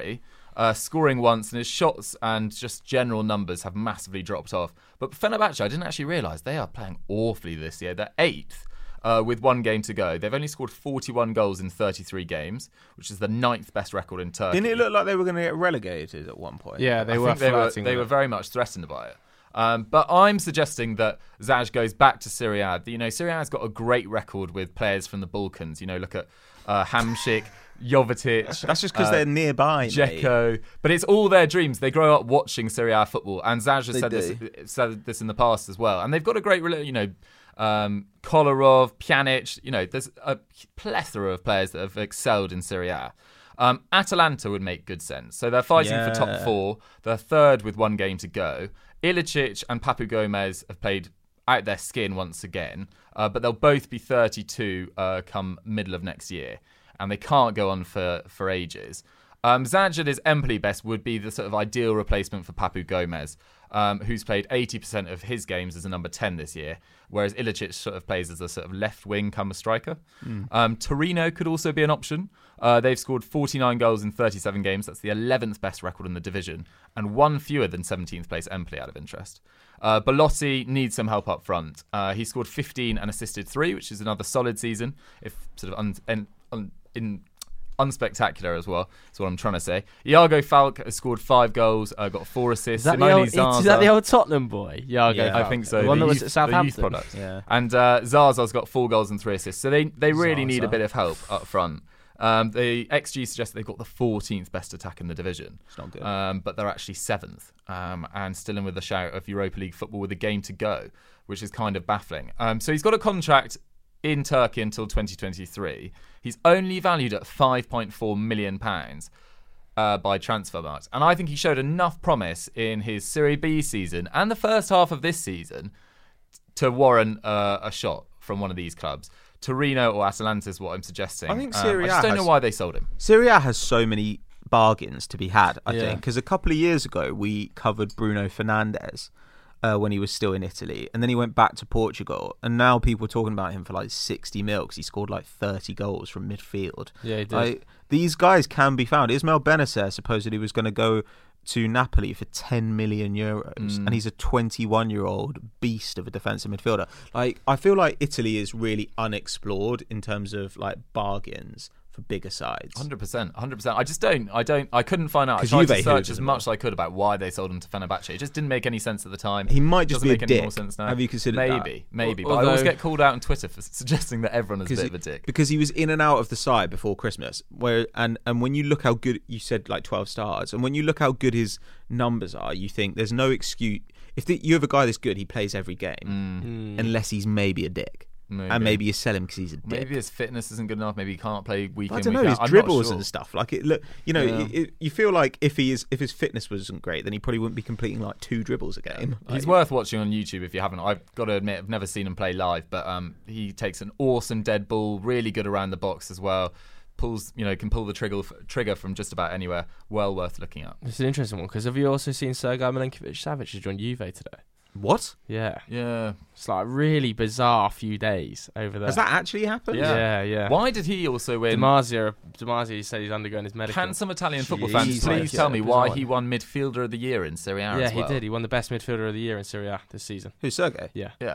uh, scoring once, and his shots and just general numbers have massively dropped off. But Fenerbahce, I didn't actually realise they are playing awfully this year. They're eighth. Uh, with one game to go. They've only scored forty-one goals in thirty-three games, which is the ninth best record in Turkey. Didn't it look like they were going to get relegated at one point? Yeah, they I were think they were, flirting they with were it. very much threatened by it. Um, but I'm suggesting that Zaj goes back to Serie A. You know, Serie A's got a great record with players from the Balkans. You know, look at uh, Hamšík, Jovetic. That's just because uh, they're nearby. mate. Dzeko. But it's all their dreams. They grow up watching Serie A football. And Zaj has They said do. this, said this in the past as well. And they've got a great, rela- you know, um, Kolarov, Pjanic. You know, there's a plethora of players that have excelled in Serie A. Um, Atalanta would make good sense. So they're fighting Yeah. for top four. They're third with one game to go. Ilicic and Papu Gomez have played out their skin once again. Uh, but they'll both be thirty-two uh, come middle of next year. And they can't go on for, for ages. Um, Zaj at his Empoli best would be the sort of ideal replacement for Papu Gomez, um, who's played eighty percent of his games as a number ten this year, whereas Ilicic sort of plays as a sort of left wing come a striker. Mm. Um, Torino could also be an option. Uh, they've scored forty-nine goals in thirty-seven games. That's the eleventh best record in the division, and one fewer than seventeenth place Empoli out of interest. Uh, Belotti needs some help up front. Uh, he scored fifteen and assisted three, which is another solid season, if sort of un- un- un- in unspectacular as well. That's what I'm trying to say. Iago Falk has scored five goals, uh, got four assists. Is that, the Simone old, Zaza, is that the old Tottenham boy? Iago Yeah, Falk? I think so. The one the that youth, was at the youth Southampton. product. Yeah. And uh, Zaza's got four goals and three assists. So they, they really need a Zaza. bit of help up front. Um, the X G suggests they've got the fourteenth best attack in the division. It's not good. Um, but they're actually seventh um, and still in with a shout of Europa League football with a game to go, which is kind of baffling. Um, so he's got a contract in Turkey until twenty twenty-three. He's only valued at five point four million pounds uh, by Transfermarkt. And I think he showed enough promise in his Serie B season and the first half of this season to warrant uh, a shot from one of these clubs. Torino or Atalanta is what I'm suggesting. I think Um, Serie I A just don't has- know why they sold him. Serie A has so many bargains to be had, I Yeah. think, because a couple of years ago we covered Bruno Fernandes uh, when he was still in Italy, and then he went back to Portugal, and now people are talking about him for like sixty mil because he scored like thirty goals from midfield. Yeah, he did. Like, these guys can be found. Ismail Benacer supposedly was going to go to Napoli for ten million euros, Mm. and he's a twenty-one-year-old beast of a defensive midfielder. Like, I feel like Italy is really unexplored in terms of like bargains for bigger sides. one hundred percent, one hundred percent. I just don't, I don't, I couldn't find out. I 'Cause tried to Juve search hoovered as them much up. as I could about why they sold him to Fenerbahce. It just didn't make any sense at the time. He might just Doesn't be a make any dick. more sense now. Have you considered maybe, that? maybe. Al- But I always although- get called out on Twitter for suggesting that everyone is a bit he, of a dick. because he was in and out of the side before Christmas. Where and and when you look how good, you said like twelve stars, and when you look how good his numbers are, you think there's no excuse. If the, you have a guy that's good, he plays every game, Mm. unless he's maybe a dick, Maybe. and maybe you sell him because he's a dick. Maybe his fitness isn't good enough. Maybe he can't play week I in, don't week know out. his I'm not dribbles sure. and stuff. Like it, look, you know, Yeah. it, it, you feel like if he is, if his fitness wasn't great, then he probably wouldn't be completing like two dribbles a game. He's Like, worth watching on YouTube if you haven't. I've got to admit, I've never seen him play live, but um, he takes an awesome dead ball, really good around the box as well. Pulls, you know, can pull the trigger trigger from just about anywhere. Well worth looking at. It's an interesting one because have you also seen Sergei Milinkovic-Savic has joined Juve today? what Yeah, Yeah. it's like a really bizarre few days over there. has that actually happened? Yeah. Yeah, yeah. Why did he also win? Demarzia, Demarzia said he's undergoing his medical. Can some Italian football fans Jesus. please Yeah, tell me bizarre why one. he won midfielder of the year in Serie A Yeah, as well? he did. He won the best midfielder of the year in Serie A this season. Who's Sergey? Yeah. Yeah.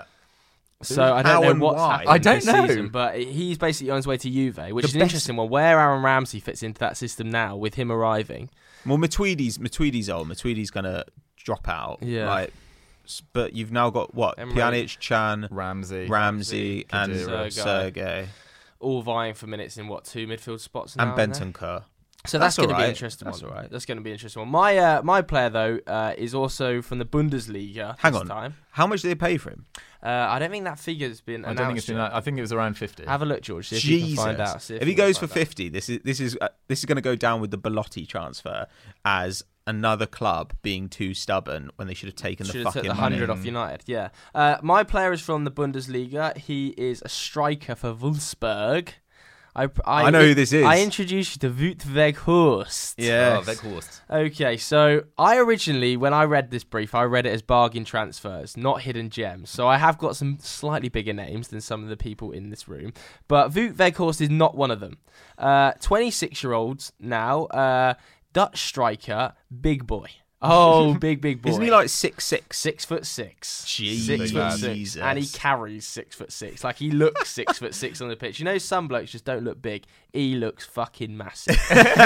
So I don't How know and what's why? happened I don't this know. season, but he's basically on his way to Juve, which The is an best- interesting one. Where Aaron Ramsey fits into that system now with him arriving. Well, Matuidi's Matuidi's old. Matuidi's gonna drop out. Yeah. Like, s- but you've now got what? Emre- Pjanic, Chan, Ramsey. Ramsey, and Khedira. Sergey, All vying for minutes in what two midfield spots now and now? Benton Kerr. So that's, That's going to be an alright. interesting That's one. alright. That's going to be an interesting one. My uh, my player though uh, is also from the Bundesliga. Hang this on. time. How much did they pay for him? Uh, I don't think that figure's been I announced. don't think it's been yet. that. I think it was around fifty. Have a look, George. See if you Jesus! can find out. See if we he can goes for find out. fifty, this is this is uh, this is going to go down with the Belotti transfer as another club being too stubborn when they should have taken Should the have fucking took the money. hundred off United. Yeah. Uh, my player is from the Bundesliga. He is a striker for Wolfsburg. I, I, I know who this is. I introduced you to Wout Weghorst. Yeah. Oh, Weghorst. Okay, so I originally, when I read this brief, I read it as bargain transfers, not hidden gems. So I have got some slightly bigger names than some of the people in this room. But Wout Weghorst is not one of them. Uh, twenty-six-year-olds now. Uh, Dutch striker, big boy. Oh, big, big boy. Isn't he like six six? Six foot six. Six foot six. And he carries six foot six. Like, he looks six foot six on the pitch. You know, some blokes just don't look big. He looks fucking massive.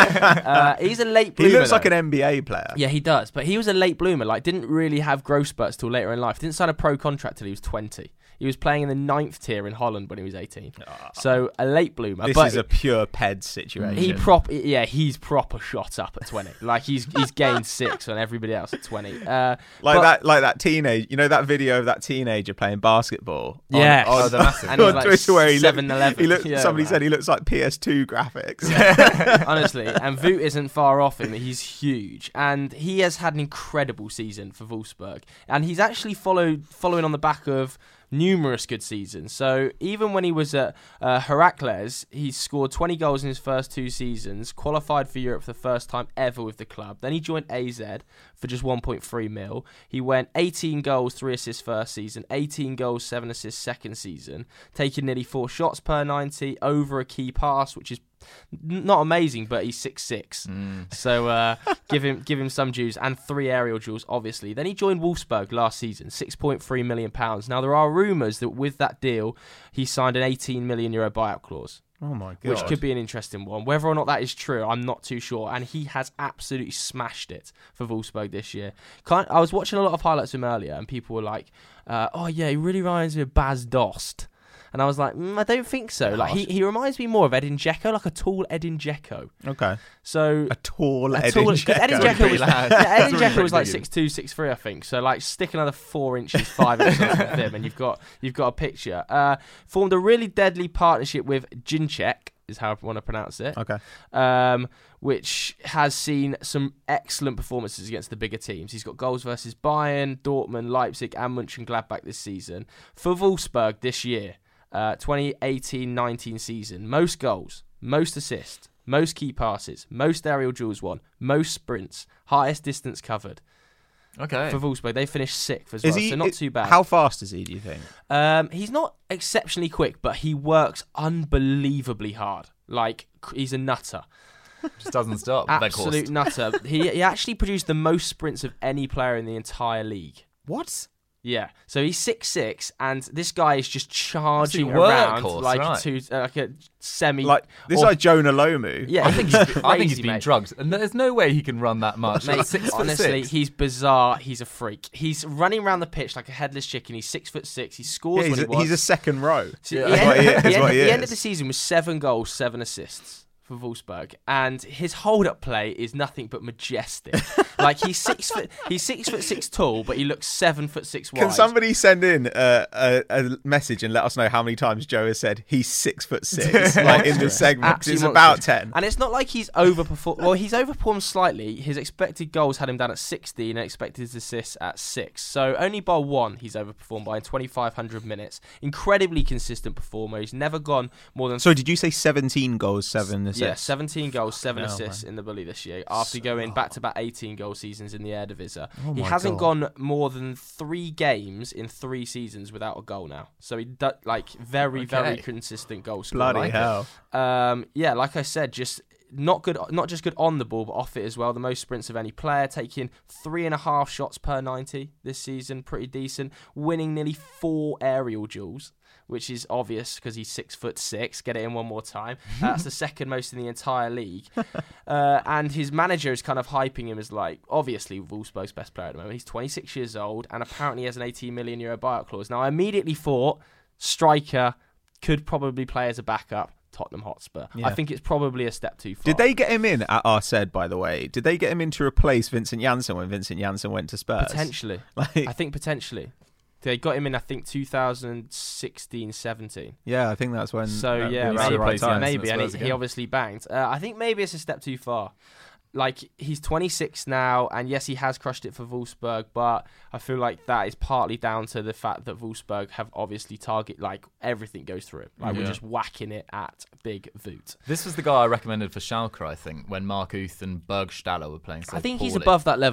uh, he's a late bloomer. He looks though. like an N B A player. Yeah, he does. But he was a late bloomer. Like, didn't really have growth spurts till later in life. Didn't sign a pro contract till he was twenty. He was playing in the ninth tier in Holland when he was eighteen. Oh. So a late bloomer. This but is a pure ped situation. He prop, yeah, he's proper shot up at twenty. Like he's he's gained six on everybody else at twenty. Uh, like but, that, like that teenage. You know that video of that teenager playing basketball. Yeah, on, on, oh, the massive. And he's like Twitter where he seven eleven. He looked, yeah, somebody man. said he looks like P S two graphics. Honestly, and Voot isn't far off him. He's huge, and he has had an incredible season for Wolfsburg, and he's actually followed following on the back of numerous good seasons. So even when he was at uh, Heracles, he scored twenty goals in his first two seasons, qualified for Europe for the first time ever with the club. Then he joined A Z for just one point three mil. He went eighteen goals, three assists first season, eighteen goals, seven assists second season, taking nearly four shots per ninety, over a key pass, which is not amazing, but he's six six. Mm. So uh, give him give him some dues, and three aerial duels, obviously. Then he joined Wolfsburg last season, six point three million pounds. Now, there are rumours that with that deal, he signed an eighteen million euro buyout clause. Oh my god! Which could be an interesting one. Whether or not that is true, I'm not too sure. And he has absolutely smashed it for Wolfsburg this year. Can't, I was watching a lot of highlights of him earlier, and people were like, uh, "Oh yeah, he really reminds me of Bas Dost." And I was like, mm, I don't think so. Like he, he reminds me more of Edin Dzeko, like a tall Edin Dzeko. Okay. So a tall a Edin tall, Dzeko. Edin Dzeko was, yeah, Edin really Dzeko was like big. six two, six three, I think. So like stick another four inches, five inches with him, and you've got you've got a picture. Uh, formed a really deadly partnership with Ginczek, is how I want to pronounce it. Okay. Um, which has seen some excellent performances against the bigger teams. He's got goals versus Bayern, Dortmund, Leipzig, and Mönchengladbach this season. For Wolfsburg this year, uh, twenty eighteen nineteen season, most goals, most assists, most key passes, most aerial duels won, most sprints, highest distance covered. Okay. For Wolfsburg, they finished sixth as Is well, he, so not it, too bad. How fast is he, do you think? Um, he's not exceptionally quick, but he works unbelievably hard. Like, he's a nutter. Just doesn't stop. Absolute nutter. He, he actually produced the most sprints of any player in the entire league. What? Yeah, so he's six foot six, and this guy is just charging Absolute around workhorse, like right. to uh, like a semi. Like this is or, like Jonah Lomu. Yeah, I think he's, crazy, I think he's been mate. drugged, and there's no way he can run that much. Mate, six foot honestly, six. he's bizarre. He's a freak. He's running around the pitch like a headless chicken. He's six foot six. He scores Yeah, he's, when a, he wants. he's a second row. So Yeah. he That's what he ended- is, he what ended- he the end of is. the season was seven goals, seven assists for Wolfsburg, and his hold-up play is nothing but majestic. Like he's six foot, he's six foot six tall, but he looks seven foot six wide. Can somebody send in a, a, a message and let us know how many times Joe has said he's six foot six like in this segment? 'Cause it's Absolutely about monstrous. ten. And it's not like he's overperformed. Well, he's overperformed slightly. His expected goals had him down at sixteen and expected his assists at six. So only by one he's overperformed by in twenty-five hundred minutes. Incredibly consistent performer. He's never gone more than... So did you say seventeen goals, seven assists? Yeah, seventeen goals, seven Oh, assists man. in the Bully this year after So- going back-to-back eighteen goal seasons in the Eredivisie. Oh he my hasn't God. gone more than three games in three seasons without a goal now. So he do, like very, very Okay. consistent goal scorer. Bloody like it. hell. Um, yeah, like I said, just not good, not just good on the ball, but off it as well. The most sprints of any player, taking three and a half shots per ninety this season, pretty decent. Winning nearly four aerial duels, which is obvious because he's six foot six. Get it in one more time. That's the second most in the entire league. Uh, and his manager is kind of hyping him as like, obviously, Wolfsburg's best player at the moment. He's twenty-six years old and apparently has an eighteen million euro buyout clause. Now, I immediately thought striker could probably play as a backup. Tottenham Hotspur. Yeah. I think it's probably a step too far. Did they get him in at Arced, by the way? Did they get him in to replace Vincent Janssen when Vincent Janssen went to Spurs? Potentially. Like, I think potentially. They got him in, I think, two thousand sixteen seventeen. yeah, I think that's when. So, uh, yeah, around maybe, the right time. maybe. at And Spurs he, he again. obviously banged. Uh, I think maybe it's a step too far. Like, he's twenty-six now, and yes, he has crushed it for Wolfsburg, but I feel like that is partly down to the fact that Wolfsburg have obviously target, like, everything goes through it. Like, Yeah. we're just whacking it at Big Voot. This was the guy I recommended for Schalke, I think, when Mark Uth and Bergstaller were playing so I think he's poorly. above that level.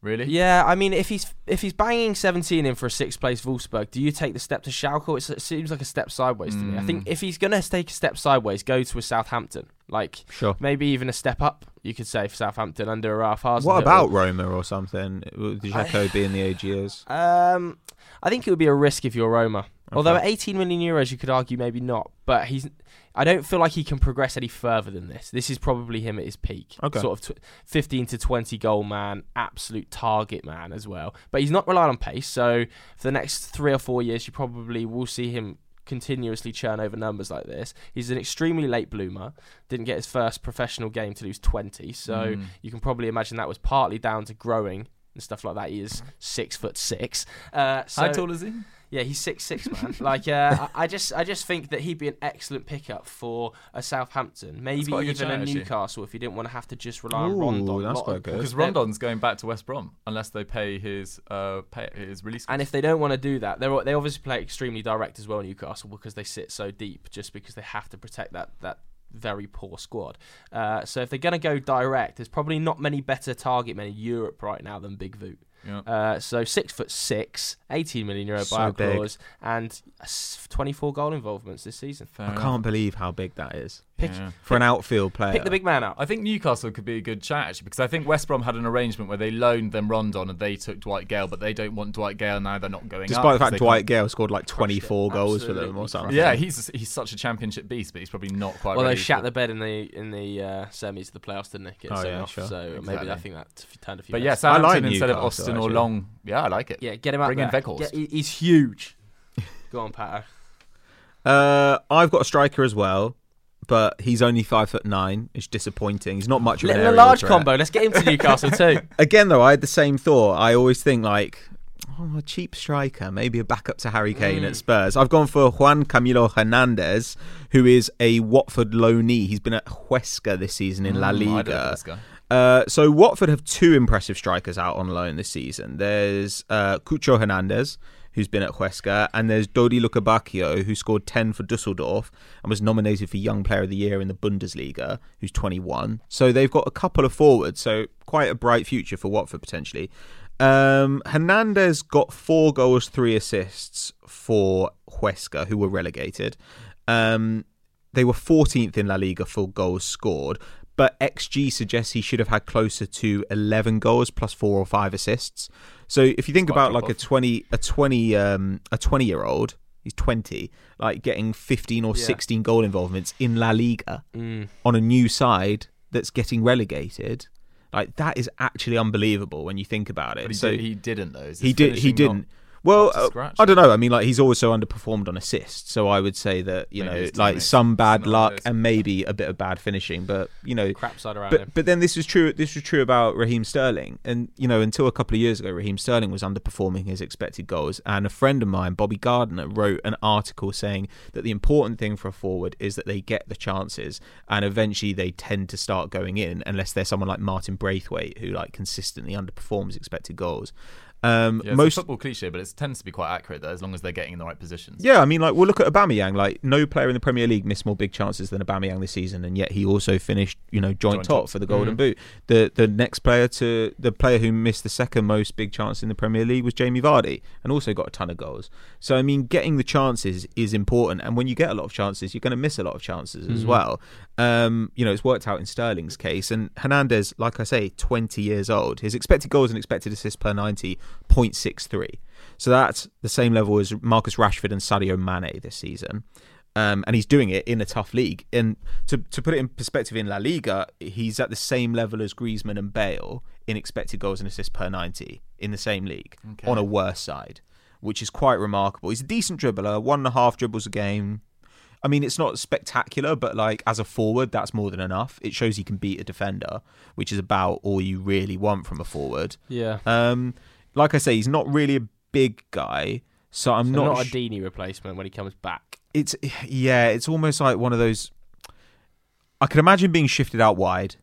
Really? Yeah, I mean, if he's if he's banging seventeen in for a sixth place Wolfsburg, do you take the step to Schalke? It's, it seems like a step sideways mm. to me. I think if he's going to take a step sideways, go to a Southampton. Like, sure. maybe even a step up, you could say, for Southampton under Ralph Hasenhüttl. What about Roma or something? Would Dzeko be in the age years? Um, I think it would be a risk if you're Roma. Okay. Although at eighteen million euros, you could argue maybe not. But he's, I don't feel like he can progress any further than this. This is probably him at his peak. Okay. Sort of tw- fifteen to twenty goal man, absolute target man as well. But he's not reliant on pace. So for the next three or four years, you probably will see him continuously churn over numbers like this. He's an extremely late bloomer. Didn't get his first professional game till he was twenty. So mm. you can probably imagine that was partly down to growing and stuff like that. He is six foot six. Uh, so, How tall is he? Yeah, he's six six, man. Like, uh, I, I just, I just think that he'd be an excellent pickup for a Southampton, maybe even a, shout, a Newcastle, actually. if you didn't want to have to just rely on Ooh, Rondon. That's quite good. Because Rondon's going back to West Brom unless they pay his, uh, pay his release. And if they don't want to do that, they they obviously play extremely direct as well, Newcastle, because they sit so deep, just because they have to protect that that. very poor squad. Uh, so if they're going to go direct, there's probably not many better target men in Europe right now than Big Voot. Yeah. Uh, so six foot six, eighteen million euro so buyout big. clause, and twenty-four goal involvements this season. Fair I enough. can't believe how big that is. Pick, yeah. For an outfield player. Pick the big man out. I think Newcastle could be a good chat, actually, because I think West Brom had an arrangement where they loaned them Rondon and they took Dwight Gale, but they don't want Dwight Gale now. They're not going Despite up. the fact they Dwight can't... Gale scored like twenty-four goals for them or something. Yeah, he's he's such a championship beast, but he's probably not quite Well, ready. they shat to... the bed in the in the uh, semis of the playoffs, didn't they? Get Oh, sent yeah, off, sure. So Exactly. maybe I think that turned a few. But yeah, heads. Southampton I like instead of Newcastle, Austin or actually. Long. Yeah, I like it. Yeah, get him out Bring there. in Weghorst. Get, he- he's huge. Go on, Pato. Uh, I've got a striker as well, but he's only five foot nine. It's disappointing. He's not much of an Little a aerial large threat. combo. Let's get him to Newcastle too. Again, though, I had the same thought. I always think like, oh, a cheap striker, maybe a backup to Harry Kane Mm. at Spurs. I've gone for Juan Camilo Hernandez, who is a Watford loanee. He's been at Huesca this season in La Mm, I don't know Liga. this guy. Uh, so Watford have two impressive strikers out on loan this season. There's uh, Cucho Hernandez, who's been at Huesca, and there's Dodi Lukebakio, who scored ten for Dusseldorf and was nominated for Young Player of the Year in the Bundesliga, who's twenty-one. So they've got a couple of forwards, so quite a bright future for Watford potentially. Um, Hernandez got four goals, three assists for Huesca, who were relegated. Um, they were fourteenth in La Liga for goals scored, but X G suggests he should have had closer to eleven goals plus four or five assists. So if you think Quite about drop like a off. twenty, a twenty, um, a twenty-year-old, he's twenty, like getting fifteen or Yeah. sixteen goal involvements in La Liga Mm. on a new side that's getting relegated, like that is actually unbelievable when you think about it. But he, so did, he didn't, though. Is his he did. He finishing didn't. not Well, up to uh, scratch? I don't know. I mean, like he's also underperformed on assists, so I would say that you Maybe know, his like teammates some bad scenario luck is- and maybe a bit of bad finishing. But you know, Crap side around but him. but then this was true. This was true about Raheem Sterling, and you know, until a couple of years ago, Raheem Sterling was underperforming his expected goals. And a friend of mine, Bobby Gardner, wrote an article saying that the important thing for a forward is that they get the chances, and eventually they tend to start going in, unless they're someone like Martin Braithwaite, who like consistently underperforms expected goals. Um, Yeah, it's most a football cliche, but it tends to be quite accurate, though, as long as they're getting in the right positions. Yeah, I mean, like, we'll look at Aubameyang. Like, no player in the Premier League missed more big chances than Aubameyang this season, and yet he also finished, you know, joint, Joint top top. for the Golden Mm. Boot. The the next player to the player who missed the second most big chance in the Premier League was Jamie Vardy, and also got a ton of goals. So, I mean, getting the chances is important, and when you get a lot of chances, you're going to miss a lot of chances as Mm. well. Um, you know, it's worked out in Sterling's case, and Hernandez, like I say, twenty years old. His expected goals and expected assists per ninety, point six three. So that's the same level as Marcus Rashford and Sadio Mane this season. Um, and he's doing it in a tough league. And to to put it in perspective, in La Liga, he's at the same level as Griezmann and Bale in expected goals and assists per ninety in the same league, Okay. on a worse side, which is quite remarkable. He's a decent dribbler, one and a half dribbles a game. I mean, it's not spectacular, but like as a forward, that's more than enough. It shows he can beat a defender, which is about all you really want from a forward. Yeah. Um, like I say, he's not really a big guy, so I'm So not. not sh- a Deeney replacement when he comes back. it's yeah, it's almost like one of those. I could imagine being shifted out wide,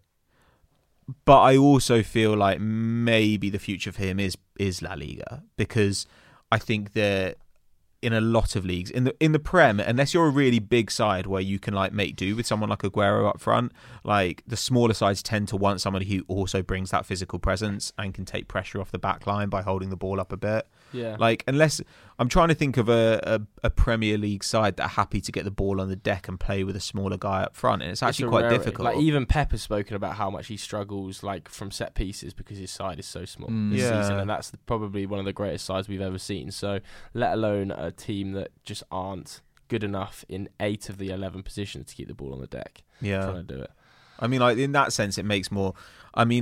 but I also feel like maybe the future for him is is La Liga, because I think that in a lot of leagues. In the in the Prem, unless you're a really big side where you can like make do with someone like Aguero up front, like the smaller sides tend to want somebody who also brings that physical presence and can take pressure off the back line by holding the ball up a bit. Yeah. Like, unless I'm trying to think of a, a, a Premier League side that are happy to get the ball on the deck and play with a smaller guy up front, and it's actually it's quite rarity. difficult. Like, even Pep has spoken about how much he struggles like from set pieces because his side is so small Mm. this Yeah. season, and that's probably one of the greatest sides we've ever seen. So, let alone a team that just aren't good enough in eight of the eleven positions to keep the ball on the deck. Yeah, Trying to do it. I mean, like in that sense, it makes more. I mean,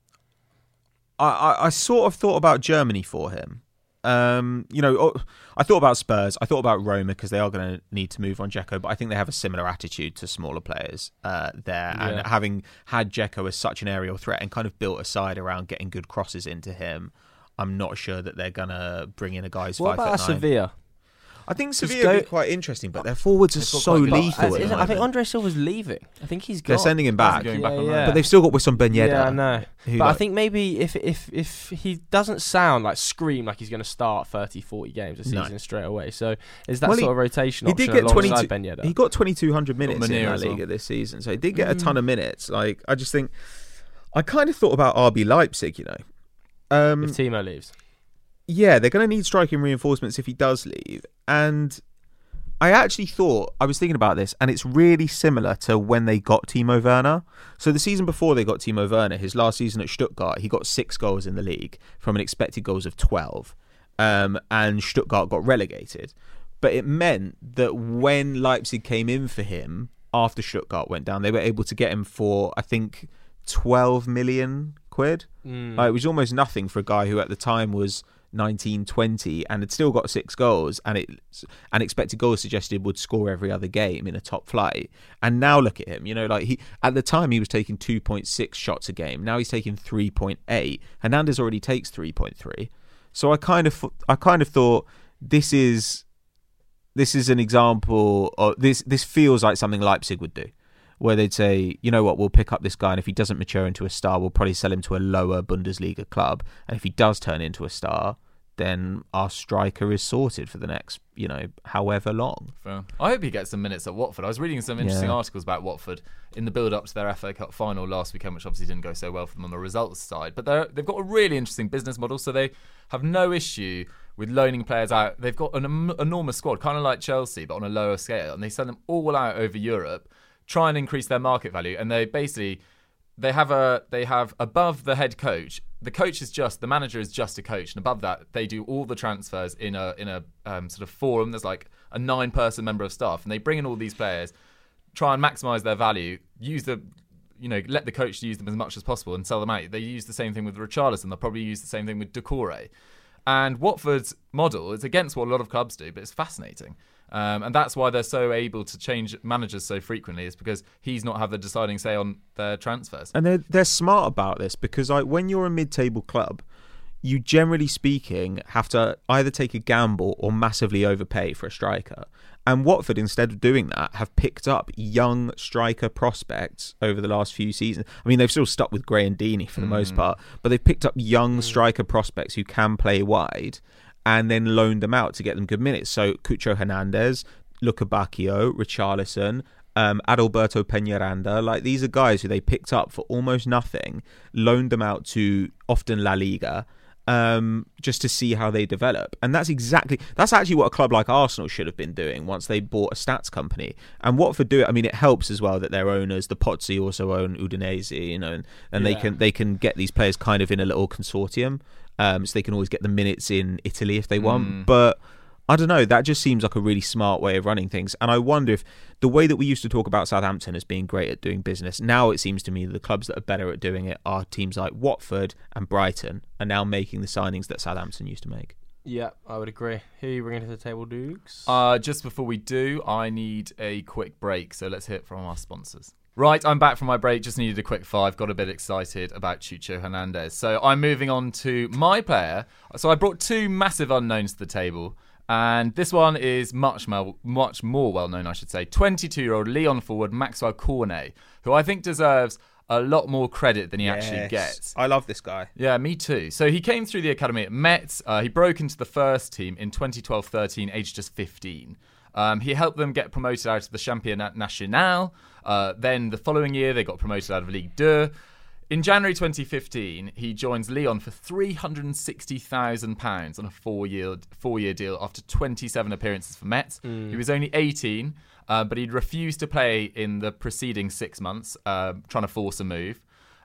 I I, I sort of thought about Germany for him. Um, you know, I thought about Spurs. I thought about Roma because they are going to need to move on Dzeko, but I think they have a similar attitude to smaller players uh, there. Yeah. And having had Dzeko as such an aerial threat and kind of built a side around getting good crosses into him, I'm not sure that they're going to bring in a guy who's What five about foot nine. Sevilla? I think Just Sevilla go- would be quite interesting, but their forwards are They've got so quite good- lethal. Uh, at the isn't- I think moment. Andre Silva's leaving. I think he's gone. They're sending him back, Going yeah, back on yeah. that. but they've still got Wissam Ben Yedder. Yeah, I know. who, But I like- think maybe if if if he doesn't sound like scream like he's going to start thirty, forty games a No. season straight away. So is that Well, sort he- of rotation he option did get alongside twenty-two Ben Yedder? He got twenty-two hundred minutes in Manir La as well. Liga this season, so he did get a Mm. ton of minutes. Like, I just think, I kind of thought about R B Leipzig, you know. Um, If Timo leaves. yeah, they're going to need striking reinforcements if he does leave. And I actually thought, I was thinking about this, and it's really similar to when they got Timo Werner. So the season before they got Timo Werner, his last season at Stuttgart, he got six goals in the league from an expected goals of twelve. Um, and Stuttgart got relegated. But it meant that when Leipzig came in for him, after Stuttgart went down, they were able to get him for, I think, twelve million quid. Mm. Like, it was almost nothing for a guy who at the time was nineteen, twenty and had still got six goals, and it and expected goals suggested would score every other game in a top flight. And now look at him, you know, like he at the time he was taking two point six shots a game. Now he's taking three point eight. Hernandez already takes three point three. So I kind of I kind of thought this is this is an example of this this feels like something Leipzig would do, where they'd say, you know what, we'll pick up this guy, and if he doesn't mature into a star, we'll probably sell him to a lower Bundesliga club. And if he does turn into a star, then our striker is sorted for the next, you know, however long. Fair. I hope he gets some minutes at Watford. I was reading some interesting Yeah. articles about Watford in the build-up to their F A Cup final last weekend, which obviously didn't go so well for them on the results side. But they're, they've got a really interesting business model, so they have no issue with loaning players out. They've got an em- enormous squad, kind of like Chelsea, but on a lower scale, and they send them all out over Europe, try and increase their market value, and they basically they have a they have above the head coach. The coach is just the manager is just a coach, and above that, they do all the transfers in a in a um, sort of forum. There's like a nine person member of staff, and they bring in all these players, try and maximise their value, use the you know let the coach use them as much as possible, and sell them out. They use the same thing with Richarlison. They'll probably use the same thing with Doucouré. And Watford's model is against what a lot of clubs do, but it's fascinating. Um, and that's why they're so able to change managers so frequently, is because he's not have the deciding say on their transfers. And they're, they're smart about this because like when you're a mid-table club, you generally speaking have to either take a gamble or massively overpay for a striker. And Watford, instead of doing that, have picked up young striker prospects over the last few seasons. I mean, they've still stuck with Gray and Deeney for the mm. most part, but they've picked up young striker prospects who can play wide and then loaned them out to get them good minutes. So Cucho Hernandez, Luca Bacchio, Richarlison, um, Adalberto Peñaranda, like these are guys who they picked up for almost nothing, loaned them out to often La Liga, Um, just to see how they develop. And that's exactly that's actually what a club like Arsenal should have been doing once they bought a stats company. And Watford do it. I mean, it helps as well that their owners, the Pozzi, also own Udinese, you know, and, and Yeah. they can they can get these players kind of in a little consortium, um, so they can always get the minutes in Italy if they want. Mm. But I don't know, that just seems like a really smart way of running things. And I wonder if the way that we used to talk about Southampton as being great at doing business, now it seems to me the clubs that are better at doing it are teams like Watford and Brighton are now making the signings that Southampton used to make. Yeah, I would agree. Who are you bringing to the table, Dukes? Uh, just before we do, I need a quick break, so let's hear from our sponsors. Right, I'm back from my break. Just needed a quick five. Got a bit excited about Chucho Hernandez. So I'm moving on to my player. So I brought two massive unknowns to the table. And this one is much more, much more well-known, I should say. twenty-two-year-old Lyon forward Maxwell Cornet, who I think deserves a lot more credit than he yes. actually gets. I love this guy. Yeah, me too. So he came through the academy at Metz. Uh, he broke into the first team in twenty twelve thirteen, aged just fifteen. Um, he helped them get promoted out of the Championnat National. Uh, then the following year, they got promoted out of Ligue two. In January twenty fifteen, he joins Lyon for three hundred sixty thousand pounds on a four-year four-year deal after twenty-seven appearances for Metz. Mm. He was only eighteen, uh, but he'd refused to play in the preceding six months, uh, trying to force a move.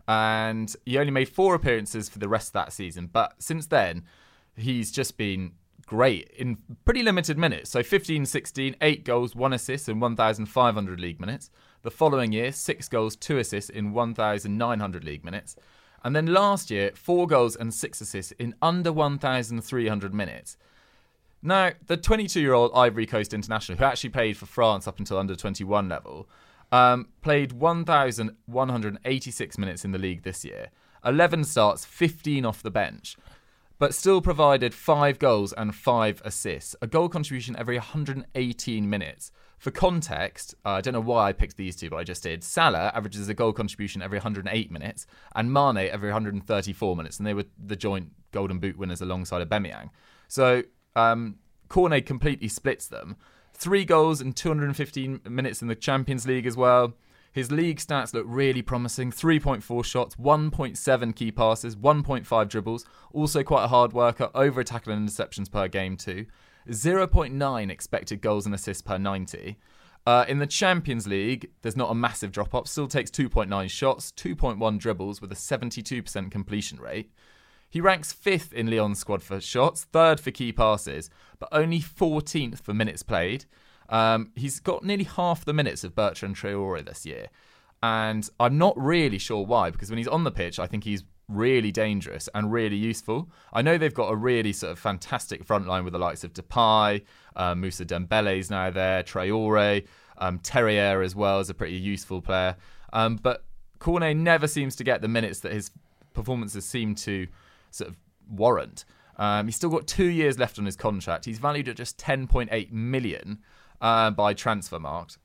And he only made four appearances for the rest of that season. But since then, he's just been great in pretty limited minutes. So fifteen sixteen, eight goals, one assist in one thousand five hundred league minutes. The following year, six goals, two assists in one thousand nine hundred league minutes. And then last year, four goals and six assists in under one thousand three hundred minutes. Now, the twenty-two-year-old Ivory Coast international, who actually played for France up until under twenty-one level, um, played one thousand one hundred eighty-six minutes in the league this year. eleven starts, fifteen off the bench. But still provided five goals and five assists. A goal contribution every one hundred eighteen minutes. For context, uh, I don't know why I picked these two, but I just did. Salah averages a goal contribution every one hundred eight minutes, and Mane every one hundred thirty-four minutes, and they were the joint Golden Boot winners alongside Aubameyang. So um, Cornet completely splits them. Three goals in two hundred fifteen minutes in the Champions League as well. His league stats look really promising. three point four shots, one point seven key passes, one point five dribbles. Also quite a hard worker, over a tackle and interceptions per game too. zero point nine expected goals and assists per ninety. Uh, in the Champions League, there's not a massive drop-off. Still takes two point nine shots, two point one dribbles with a seventy-two percent completion rate. He ranks fifth in Lyon's squad for shots, third for key passes, but only fourteenth for minutes played. Um, he's got nearly half the minutes of Bertrand Traoré this year. And I'm not really sure why, because when he's on the pitch, I think he's really dangerous and really useful. I know they've got a really sort of fantastic front line with the likes of Depay, uh, Moussa Dembele's now there, Traoré, um, Terrier as well is a pretty useful player. Um, but Cornet never seems to get the minutes that his performances seem to sort of warrant. Um, he's still got two years left on his contract. He's valued at just ten point eight million uh, by Transfermarkt.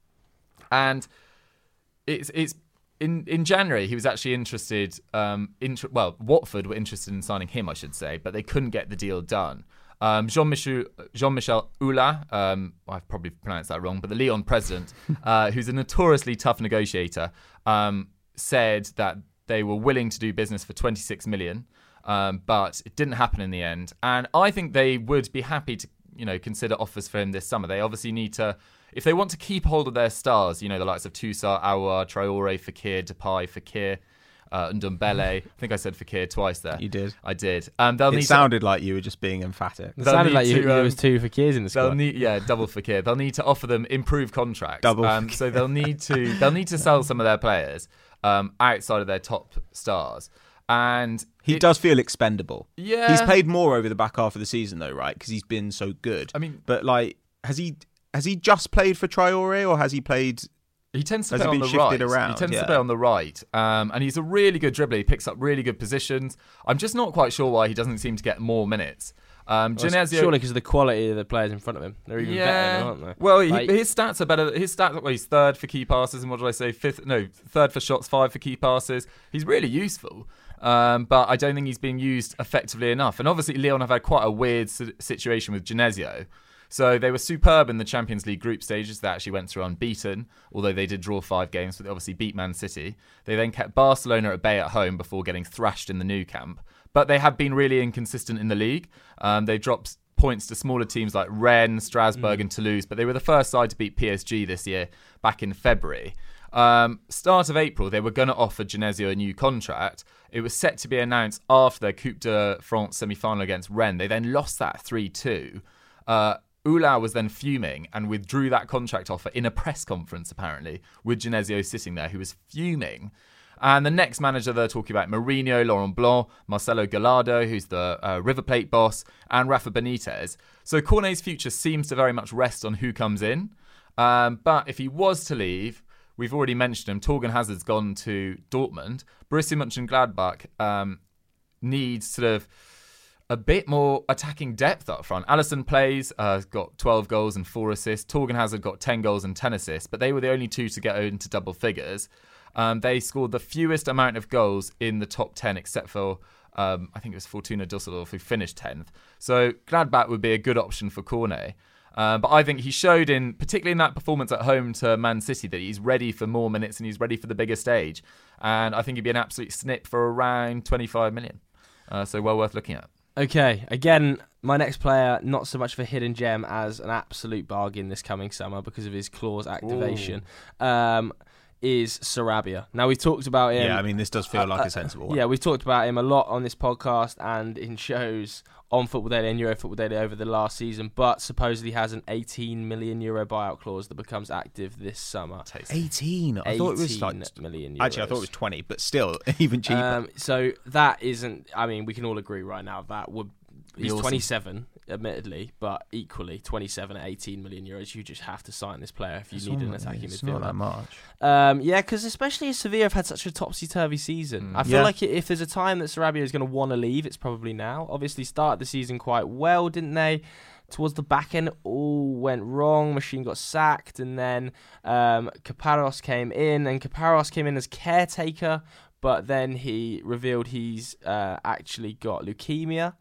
And it's it's in in January he was actually interested. Um, inter- well, Watford were interested in signing him, I should say, but they couldn't get the deal done. Um, Jean-Michel Jean-Michel Aulas, um, I've probably pronounced that wrong, but the Lyon president, uh, who's a notoriously tough negotiator, um, said that they were willing to do business for twenty-six million, um, but it didn't happen in the end. And I think they would be happy to, you know, consider offers for him this summer. They obviously need to, if they want to keep hold of their stars, you know, the likes of Toussaint, Aouar, Traoré, Fekir, Depay, Fekir, uh, and Ndombele. I think I said Fekir twice there. You did. I did. Um, they'll it need sounded to, like you were just being emphatic. It sounded like you, to, um, there was two Fakirs in the squad. They'll need, yeah, double Fekir. They'll need to offer them improved contracts. Double um, so they'll need to they'll need to sell some of their players um, outside of their top stars. And he it, does feel expendable. Yeah, he's played more over the back half of the season though, right? Because he's been so good. I mean, but like, has he has he just played for Traoré, or has he played? He tends to has play he on been the shifted right. Around? He tends yeah. to play on the right, um, and he's a really good dribbler. He picks up really good positions. I'm just not quite sure why he doesn't seem to get more minutes. Um, well, Genesio, surely because of the quality of the players in front of him. They're even yeah, better than him, aren't they? Well, like, he, his stats are better. His stats, well, he's third for key passes, and what did I say? Fifth, no, third for shots, five for key passes. He's really useful, um, but I don't think he's being used effectively enough. And obviously, Lyon have had quite a weird situation with Genesio. So they were superb in the Champions League group stages. They actually went through unbeaten, although they did draw five games, but they obviously beat Man City. They then kept Barcelona at bay at home before getting thrashed in the Nou Camp. But they have been really inconsistent in the league. Um, they dropped points to smaller teams like Rennes, Strasbourg mm. and Toulouse, but they were the first side to beat P S G this year, back in February. Um, start of April, they were going to offer Genesio a new contract. It was set to be announced after their Coupe de France semi-final against Rennes. They then lost that three two. Uh, Aulas was then fuming and withdrew that contract offer in a press conference, apparently, with Genesio sitting there, who was fuming. And the next manager they're talking about, Mourinho, Laurent Blanc, Marcelo Gallardo, who's the uh, River Plate boss, and Rafa Benitez. So Cornet's future seems to very much rest on who comes in. Um, but if he was to leave, we've already mentioned him, Torgan Hazard's gone to Dortmund. Borussia Mönchengladbach um, needs sort of a bit more attacking depth up front. Alisson plays, uh, got twelve goals and four assists. Torgan Hazard got ten goals and ten assists, but they were the only two to get into double figures. Um, they scored the fewest amount of goals in the top ten, except for um, I think it was Fortuna Düsseldorf, who finished tenth. So Gladbach would be a good option for Cornet. Uh, but I think he showed, in particularly in that performance at home to Man City, that he's ready for more minutes and he's ready for the bigger stage. And I think he'd be an absolute snip for around twenty-five million. Uh, so well worth looking at. Okay, again, my next player, not so much of a hidden gem as an absolute bargain this coming summer because of his clause activation, um, is Sarabia. Now, we've talked about him. Yeah, I mean, this does feel uh, like uh, a sensible one. Yeah, we've talked about him a lot on this podcast and in shows on Football Daily and Euro Football Daily over the last season, but supposedly has an eighteen million euro buyout clause that becomes active this summer. eighteen? I thought it was like million euros. Actually, I thought it was twenty, but still, even cheaper. Um, so that isn't, I mean, we can all agree right now that would, he's awesome. twenty-seven, admittedly, but equally twenty-seven at eighteen million euros, you just have to sign this player if you it's need not, an attacking it's midfielder. Not that much. Um, yeah, because especially as Sevilla have had such a topsy-turvy season. Mm. I feel Yeah. like if there's a time that Sarabia is going to want to leave, it's probably now. Obviously, started the season quite well, didn't they? Towards the back end, all went wrong. Machine got sacked, and then um, Caparros came in, and Caparros came in as caretaker, but then he revealed he's uh, actually got leukemia.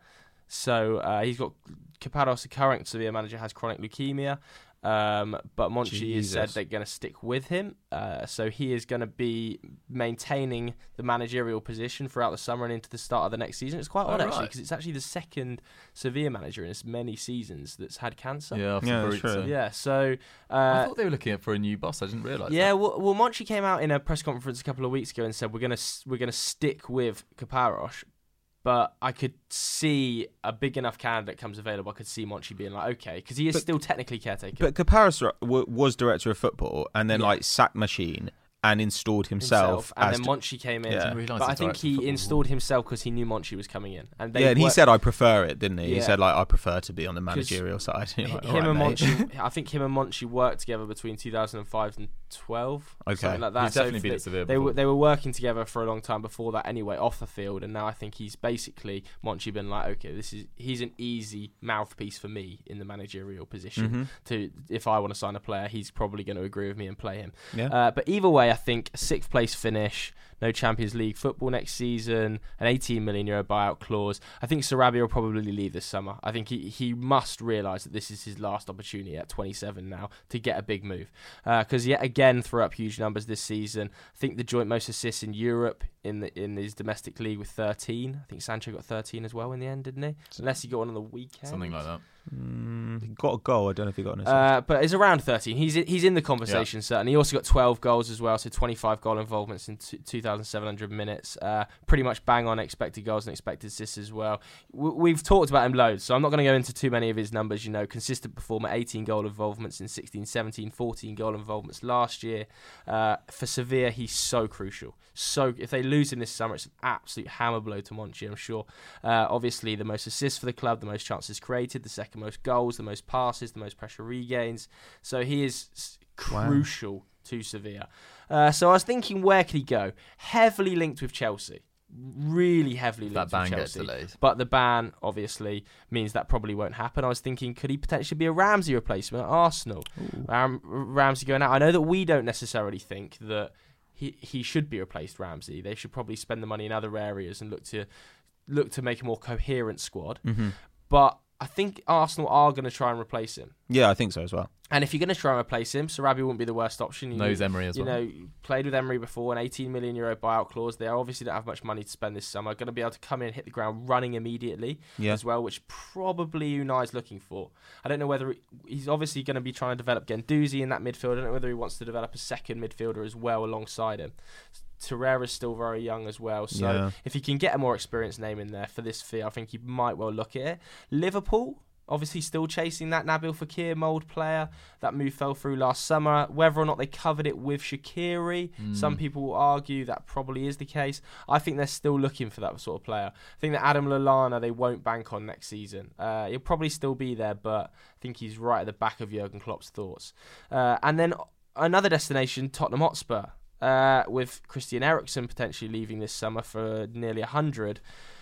So uh, he's got Caparros, the current Sevilla manager, has chronic leukemia. Um, but Monchi has said they're going to stick with him. Uh, so he is going to be maintaining the managerial position throughout the summer and into the start of the next season. It's quite Oh, odd, right. actually, because it's actually the second Sevilla manager in as many seasons that's had cancer. Yeah, after Yeah, that's Berizzo. true. Yeah, so... Uh, I thought they were looking for a new boss. I didn't realise yeah, that. well, well, Monchi came out in a press conference a couple of weeks ago and said we're gonna we're gonna stick with Caparros, but I could see a big enough candidate comes available. I could see Monchi being like, okay, because he is But- still technically caretaker. But Caparros w- was director of football and then Yeah. like sacked Machine and installed himself, and as then to- Monchi came in. Yeah. I didn't realise But I he's think director of he football. installed himself because he knew Monchi was coming in. And they yeah, and he worked- said I prefer it, didn't he? He Yeah. said like I prefer to be on the managerial side. You're like, him "All and right, mate." Monchi, I think him and Monchi worked together between two thousand five and twelve. Okay. something like that. He's So definitely been they, at Sevilla they before. were they were working together for a long time before that anyway, off the field. And now I think he's basically Monchi been like, okay, this is he's an easy mouthpiece for me in the managerial position. Mhm. To if I want to sign a player, he's probably going to agree with me and play him. Yeah. Uh, but either way, I think a sixth place finish, no Champions League football next season, an eighteen million euro buyout clause. I think Sarabia will probably leave this summer. I think he, he must realise that this is his last opportunity at twenty-seven now to get a big move. Because yet again, threw up huge numbers this season. I think the joint most assists in Europe in the in his domestic league with thirteen. I think Sancho got thirteen as well in the end, didn't he? Unless he got one on the weekend. Something like that. Mm, he got a goal. I don't know if he got an assist. Uh, but it's around thirteen. He's he's in the conversation, yeah. certainly. He also got twelve goals as well, so twenty-five goal involvements in two thousand seven hundred minutes. Uh, pretty much bang on expected goals and expected assists as well. W- we've talked about him loads, so I'm not going to go into too many of his numbers. You know, consistent performer, eighteen goal involvements in sixteen seventeen, fourteen goal involvements last year. Uh, for Sevilla, he's so crucial. So if they lose him this summer, it's an absolute hammer blow to Monchi, I'm sure. Uh, obviously, the most assists for the club, the most chances created, the second most goals, the most passes, the most pressure regains. So he is Wow. crucial to Sevilla. Uh, so I was thinking, where could he go? Heavily linked with Chelsea. Really heavily That linked ban with gets Chelsea. delayed. But the ban, obviously, means that probably won't happen. I was thinking, could he potentially be a Ramsey replacement at Arsenal? Ram- Ramsey going out. I know that we don't necessarily think that he he should be replaced, Ramsey. They should probably spend the money in other areas and look to look to make a more coherent squad. Mm-hmm. But I think Arsenal are going to try and replace him. Yeah, I think so as well. And if you're going to try and replace him, Sarabia wouldn't be the worst option. You Knows know, Emery as you well. know, played with Emery before, an eighteen million euro buyout clause. They obviously don't have much money to spend this summer. Going to be able to come in and hit the ground running immediately Yeah. as well, which probably Unai's looking for. I don't know whether he, he's obviously going to be trying to develop Guendouzi in that midfield. I don't know whether he wants to develop a second midfielder as well alongside him. Torreira's still very young as well, so Yeah. if he can get a more experienced name in there for this fee, I think he might well look at it. Liverpool, obviously still chasing that Nabil Fekir mould player. That move fell through last summer. Whether or not they covered it with Shaqiri, Mm. some people will argue that probably is the case. I think they're still looking for that sort of player. I think that Adam Lallana they won't bank on next season. Uh, he'll probably still be there, but I think he's right at the back of Jurgen Klopp's thoughts. Uh, and then another destination, Tottenham Hotspur. Uh, with Christian Eriksen potentially leaving this summer for nearly one hundred,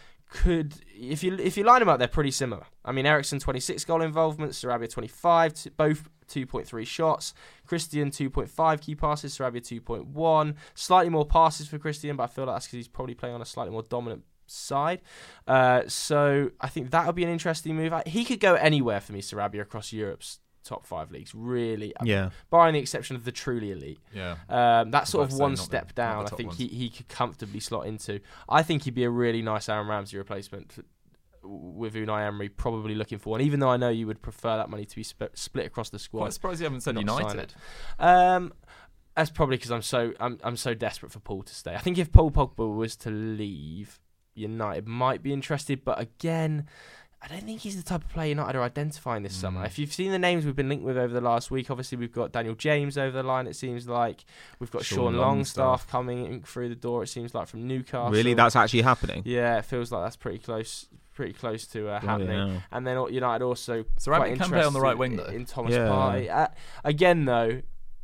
could if you if you line them up, they're pretty similar. I mean, Eriksen twenty-six goal involvements, Sarabia twenty-five, t- both two point three shots. Christian, two point five key passes. Sarabia, two point one. Slightly more passes for Christian, but I feel like that's because he's probably playing on a slightly more dominant side. Uh, so I think that would be an interesting move. He could go anywhere for me, Sarabia, across Europe's top five leagues, really. Yeah. Barring the exception of the truly elite. Yeah. Um, that's sort of Say one not step the- down. not the I think top he, he could comfortably slot into. I think he'd be a really nice Aaron Ramsey replacement for, with Unai Emery probably looking for. And even though I know you would prefer that money to be sp- split across the squad. Quite surprised you haven't said not sign United. it. Um, that's probably because I'm so I'm I'm so desperate for Paul to stay. I think if Paul Pogba was to leave, United might be interested, but again, I don't think he's the type of player United are identifying this mm. summer. If you've seen the names we've been linked with over the last week, obviously we've got Daniel James over the line, it seems like. We've got Sean, Sean Longstaff coming in through the door, it seems like, from Newcastle. Really? That's actually happening? Yeah, it feels like that's pretty close pretty close to uh, oh, happening. Yeah. And then United also so quite can play on the right wing, though. In Thomas yeah. Partey. Uh, again, though...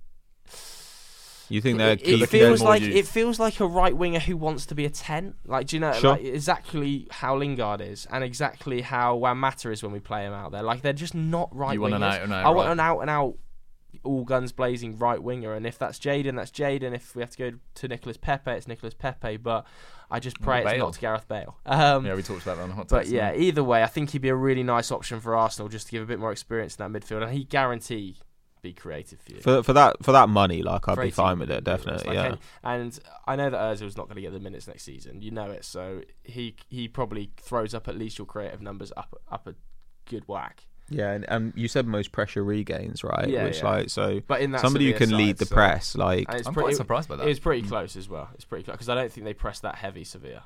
You think they're it, it feels like youth. It feels like a right winger who wants to be a ten. Like, do you know sure. like, exactly how Lingard is and exactly how Juan Mata is when we play him out there? Like, they're just not right you wingers. Want an out and out, I want right. an out and out, all guns blazing right winger. And if that's Jadon, that's Jadon. If we have to go to Nicolas Pepe, it's Nicolas Pepe. But I just pray Bale. it's not to Gareth Bale. Um, yeah, we talked about that on the hot But yeah, either way, I think he'd be a really nice option for Arsenal just to give a bit more experience in that midfield, and he'd guarantee. Be creative for you for for that for that money. Like I'd for be fine with it, definitely. Like, yeah, and I know that Ozil's not going to get the minutes next season. You know it, so he he probably throws up at least your creative numbers up up a good whack. Yeah, and, and you said most pressure regains, right? Yeah, Which yeah. like so, but in that somebody who can side, lead the so, press, like I'm pretty, quite surprised by that. It was pretty close as well. It's pretty close because I don't think they pressed that heavy Sevilla.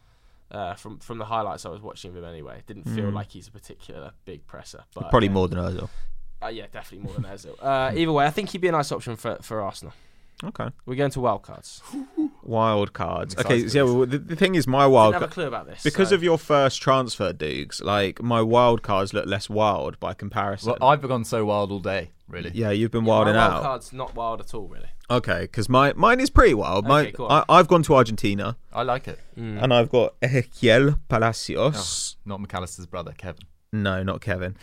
Uh, from from the highlights I was watching of him anyway, it didn't feel mm. like he's a particular big presser. But probably yeah. more than Ozil. Uh, yeah, definitely more than Ozil. Uh, either way, I think he'd be a nice option for, for Arsenal. Okay. We're going to wild cards. Wild cards. I'm Okay, so yeah, well, the, the thing is, my wild I didn't have a clue about this. because so. of your first transfer, Dukes, like my wild cards look less wild by comparison. Well, I've gone so wild all day, really. Yeah, you've been yeah, wilding my wild out. card's not wild at all, really. Okay, because my mine is pretty wild. My Okay, cool. I, I've gone to Argentina I like it. Mm. and I've got Ezequiel Palacios. Oh, not McAllister's brother, Kevin. No, not Kevin.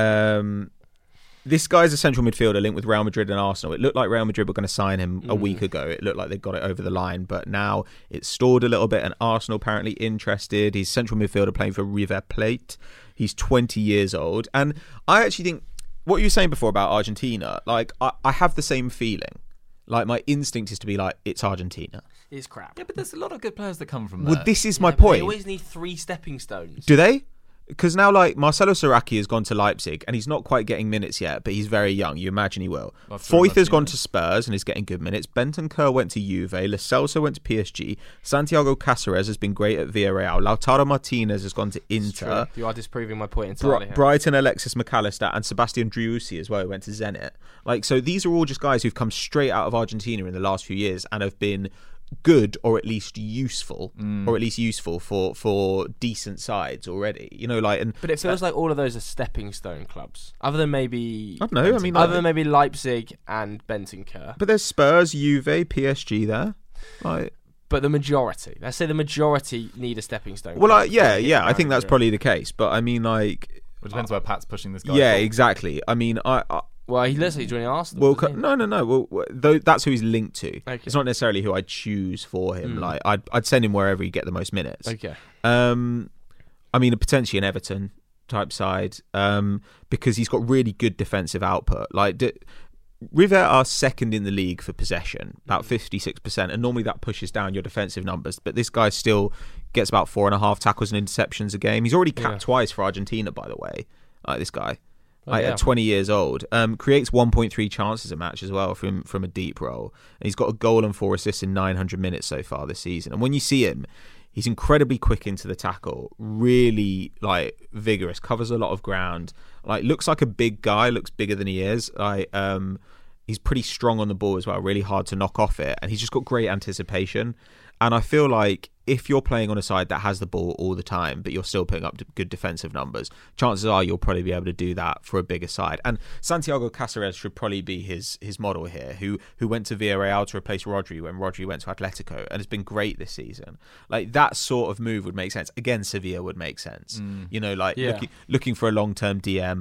um, this guy's a central midfielder linked with Real Madrid and Arsenal. It looked like Real Madrid were going to sign him a Mm. week ago. It looked like they got it over the line, but now it's stalled a little bit, and Arsenal apparently interested. He's central midfielder playing for River Plate. He's twenty years old. And I actually think what you were saying before about Argentina, like, I, I have the same feeling. Like, my instinct is to be like, it's Argentina. It's crap. Yeah, but there's a lot of good players that come from there. Well, this is Yeah, my but point. They always need three stepping stones. Do they? Because now, like, Marcelo Saracchi has gone to Leipzig, and he's not quite getting minutes yet, but he's very young. You imagine he will. Well, pretty Foyth much, has yeah. gone to Spurs and is getting good minutes. Bentancur went to Juve. Lo Celso went to P S G. Santiago Cáceres has been great at Villarreal. Lautaro Martinez has gone to Inter. You are disproving my point Br- entirely. here. Brighton, Alexis McAllister, and Sebastian Driussi as well, who went to Zenit. Like, so these are all just guys who've come straight out of Argentina in the last few years and have been good or at least useful Mm. or at least useful for for decent sides already, you know, like. And But it feels like all of those are stepping stone clubs, other than maybe I don't know. I mean, other like, than maybe Leipzig and Bentancur. but there's Spurs, Juve, P S G there. Like, But the majority, let's say the majority need a stepping stone. well, club like, yeah, to get yeah, I around think that's Europe. probably the case. But I mean, like, It depends where Pat's pushing this guy. yeah, for. exactly. I mean, I. I Well, he looks like he's joining Arsenal. Well, doesn't he? no, no, no. Well, well, though that's who he's linked to. Okay. It's not necessarily who I'd choose for him. Mm. Like, I'd I'd send him wherever he get the most minutes. Okay. Um, I mean, potentially an Everton type side, um, because he's got really good defensive output. Like, d- River are second in the league for possession, about fifty-six percent, and normally that pushes down your defensive numbers. But this guy still gets about four and a half tackles and interceptions a game. He's already capped Yeah. twice for Argentina, by the way. Like, this guy. Oh, Like, yeah. at twenty years old, um, creates one point three chances a match as well from from a deep role. And he's got a goal and four assists in nine hundred minutes so far this season. And when you see him, he's incredibly quick into the tackle, really like vigorous, covers a lot of ground. Like, looks like a big guy, looks bigger than he is. Like, um, he's pretty strong on the ball as well, really hard to knock off it, and he's just got great anticipation. And I feel like if you're playing on a side that has the ball all the time, but you're still putting up good defensive numbers, chances are you'll probably be able to do that for a bigger side. And Santiago Cáceres should probably be his his model here, who who went to Villarreal to replace Rodri when Rodri went to Atletico and has been great this season. Like, that sort of move would make sense. Again, Sevilla would make sense. Mm. You know, like Yeah. looking, looking for a long-term D M.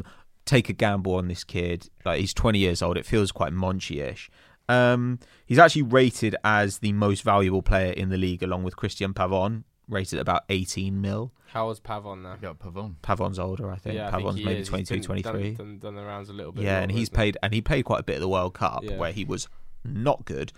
take a gamble on this kid. Like, he's twenty years old. It feels quite Monchi-ish. Um, he's actually rated as the most valuable player in the league, along with Christian Pavon, rated at about eighteen mil. How was Pavon now? Got Pavon. Pavon's older, I think. Yeah, I Pavon's think he maybe is. twenty-two, He's been twenty-three. Done, done, done the rounds a little bit. Yeah, more, and he's hasn't played and he played quite a bit of the World Cup Yeah. where he was not good.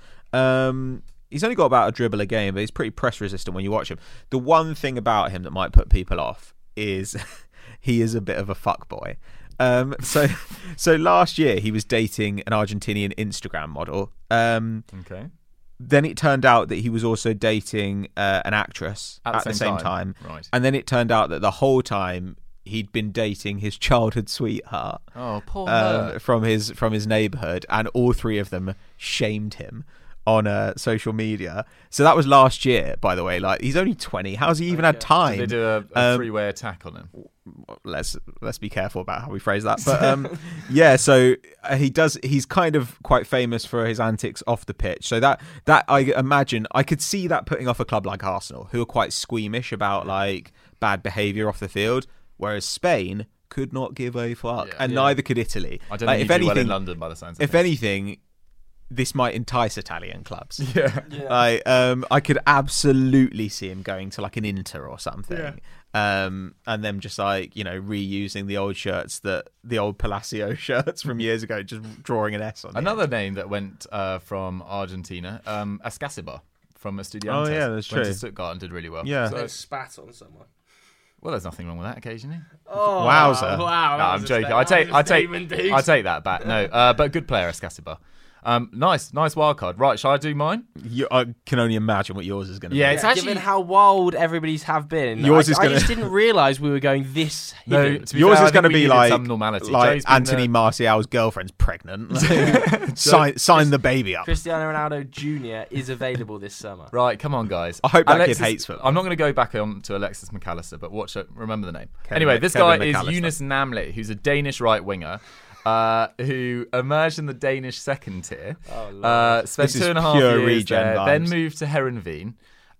Um, he's only got about a dribble a game, but he's pretty press resistant when you watch him. The one thing about him that might put people off is he is a bit of a fuckboy. Um, so, so last year he was dating an Argentinian Instagram model. Um, Okay. Then it turned out that he was also dating uh, an actress At at, the the same same time. time. Right. And then it turned out that the whole time he'd been dating his childhood sweetheart Oh, poor um, her. from his from his neighborhood, and all three of them shamed him on uh, social media. So that was last year, by the way. Like, he's only twenty. How's he even had time? Did they do a, a Um, three-way attack on him? let's let's be careful about how we phrase that. But um, yeah, so uh, he does. He's kind of quite famous for his antics off the pitch. So that that I imagine I could see that putting off a club like Arsenal, who are quite squeamish about like bad behaviour off the field, whereas Spain could not give a fuck, Yeah. and Yeah. neither could Italy. I don't Like, think if he'd do well in anything, London by the sounds of if things. anything, this might entice Italian clubs. Yeah. Like, um, I could absolutely see him going to like an Inter or something, um, and them just like, you know, reusing the old shirts, that the old Palacio shirts from years ago, just drawing an S on it. Another name that went uh, from Argentina, um, Ascasibar from Estudiantes. Oh, yeah, that's Went true. to Stuttgart and did really well. Yeah. So- They spat on someone. well, there's nothing wrong with that occasionally. Oh, Wowzer. Wow. No, I'm joking. I take, I take, I take that back. No, uh, but good player, Ascasibar. Um, nice, nice wild card. Right, shall I do mine? You, I can only imagine what yours is going to Yeah, be. it's Yeah, actually- given how wild everybody's have been, Yours I, is I gonna- just didn't realise we were going this No, hidden. to be Yours fair, I is think going to we be needed like, some normality. like Joe's been, Anthony uh, Martial's girlfriend's pregnant. Like, sign, sign the baby up. Cristiano Ronaldo Junior is available this summer. Right, come on, guys. I hope that kid Alexis, hates football. I'm not going to go back on to Alexis McAllister, but watch it. Remember the name. Kevin anyway, Mc- this Kevin guy is McAllister. Eunice Namli, who's a Danish right winger. Uh, who emerged in the Danish second tier, Oh, Lord. uh, spent This is two and a half pure years regen there, vibes. then moved to Heerenveen,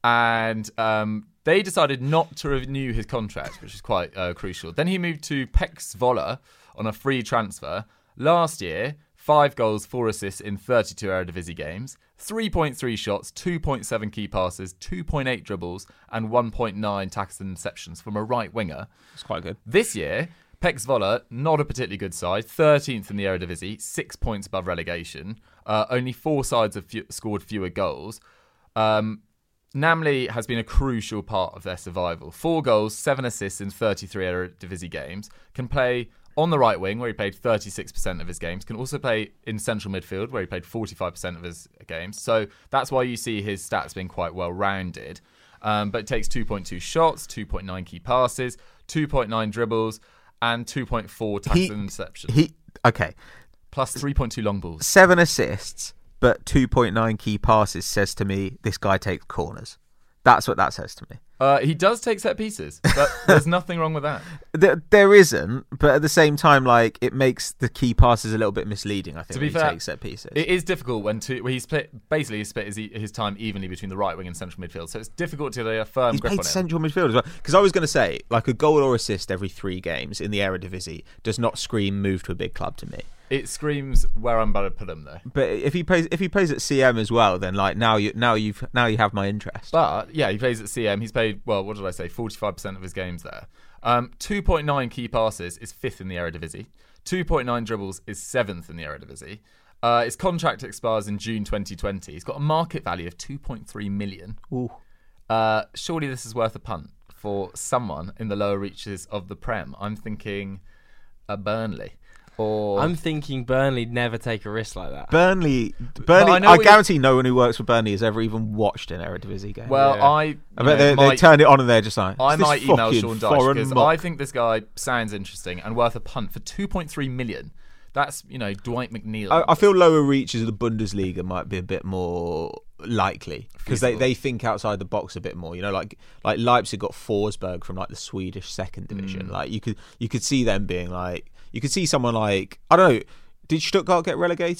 and um, they decided not to renew his contract, which is quite uh, crucial. Then he moved to Pex Voller on a free transfer. Last year, five goals, four assists in thirty-two Eredivisie games, three point three shots, two point seven key passes, two point eight dribbles, and one point nine tackles and interceptions from a right winger. It's quite good. This year, Pex Voller, not a particularly good side, thirteenth in the Eredivisie, six points above relegation. Uh, only four sides have few, scored fewer goals. Um, Namli has been a crucial part of their survival. Four goals, seven assists in thirty-three Eredivisie games. Can play on the right wing, where he played thirty-six percent of his games. Can also play in central midfield, where he played forty-five percent of his games. So that's why you see his stats being quite well-rounded. Um, but it takes two point two shots, two point nine key passes, two point nine dribbles, and two point four tackles He- and interceptions. He okay. Plus three point two long balls. Seven assists, but two point nine key passes says to me this guy takes corners. That's what that says to me. Uh, he does take set pieces, but there's nothing wrong with that. There, there isn't, but at the same time, like, it makes the key passes a little bit misleading, I think, To be when fair, he takes set pieces. It is difficult when two, well, he's split, basically he split his, his time evenly between the right wing and central midfield, so it's difficult to lay a firm He's grip played on it. central midfield as well. Because I was going to say, like, a goal or assist every three games in the Eredivisie does not scream move to a big club to me. It screams where I'm about to put him, though. But if he plays, if he plays at C M as well, then like now you now you've now you have my interest. But yeah, he plays at C M. He's played, well, what did I say, forty-five percent of his games there. Um, two point nine key passes is fifth in the Eredivisie. two point nine dribbles is seventh in the Eredivisie. Uh, his contract expires in June twenty twenty. He's got a market value of two point three million. Ooh. Uh, surely this is worth a punt for someone in the lower reaches of the Prem. I'm thinking a Burnley. Or I'm thinking Burnley never take a risk like that. Burnley, Burnley. I I, know we- guarantee no one who works for Burnley has ever even watched an Eredivisie game. well, Yeah. I, you I bet know, they, they might- turn it on and they're just like, I "It's this might email fucking Sean Dyche foreign because muck." I think this guy sounds interesting and worth a punt for two point three million. That's, you know, Dwight McNeil. I, I feel lower reaches of the Bundesliga might be a bit more likely because they, Feasible. they think outside the box a bit more. You know, like like Leipzig got Forsberg from like the Swedish second division. Mm. Like you could you could see them being like you could see someone like I don't know. Did Stuttgart get relegated?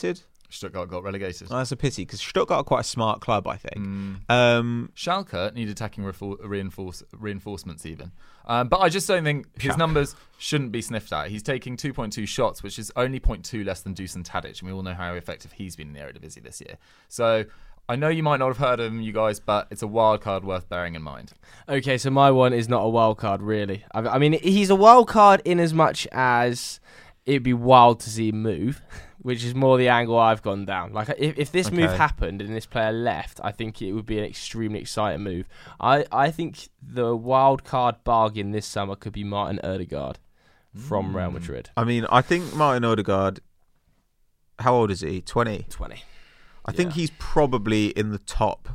Stuttgart got relegated. Oh, that's a pity because Stuttgart are quite a smart club, I think. Mm. Um, Schalke need attacking refor- reinforce- reinforcements even. Um, but I just don't think his Schalke. numbers shouldn't be sniffed at. He's taking two point two shots, which is only zero point two less than Dusan Tadic, and we all know how effective he's been in the Eredivisie this year. So I know you might not have heard of him, you guys, but it's a wild card worth bearing in mind. Okay, so my one is not a wild card, really. I, I mean, he's a wild card in as much as it'd be wild to see him move, which is more the angle I've gone down. Like, if, if this Okay. move happened and this player left, I think it would be an extremely exciting move. I, I think the wild card bargain this summer could be Martin Odegaard from Mm. Real Madrid. I mean, I think Martin Odegaard, how old is he? twenty? twenty. I think Yeah. he's probably in the top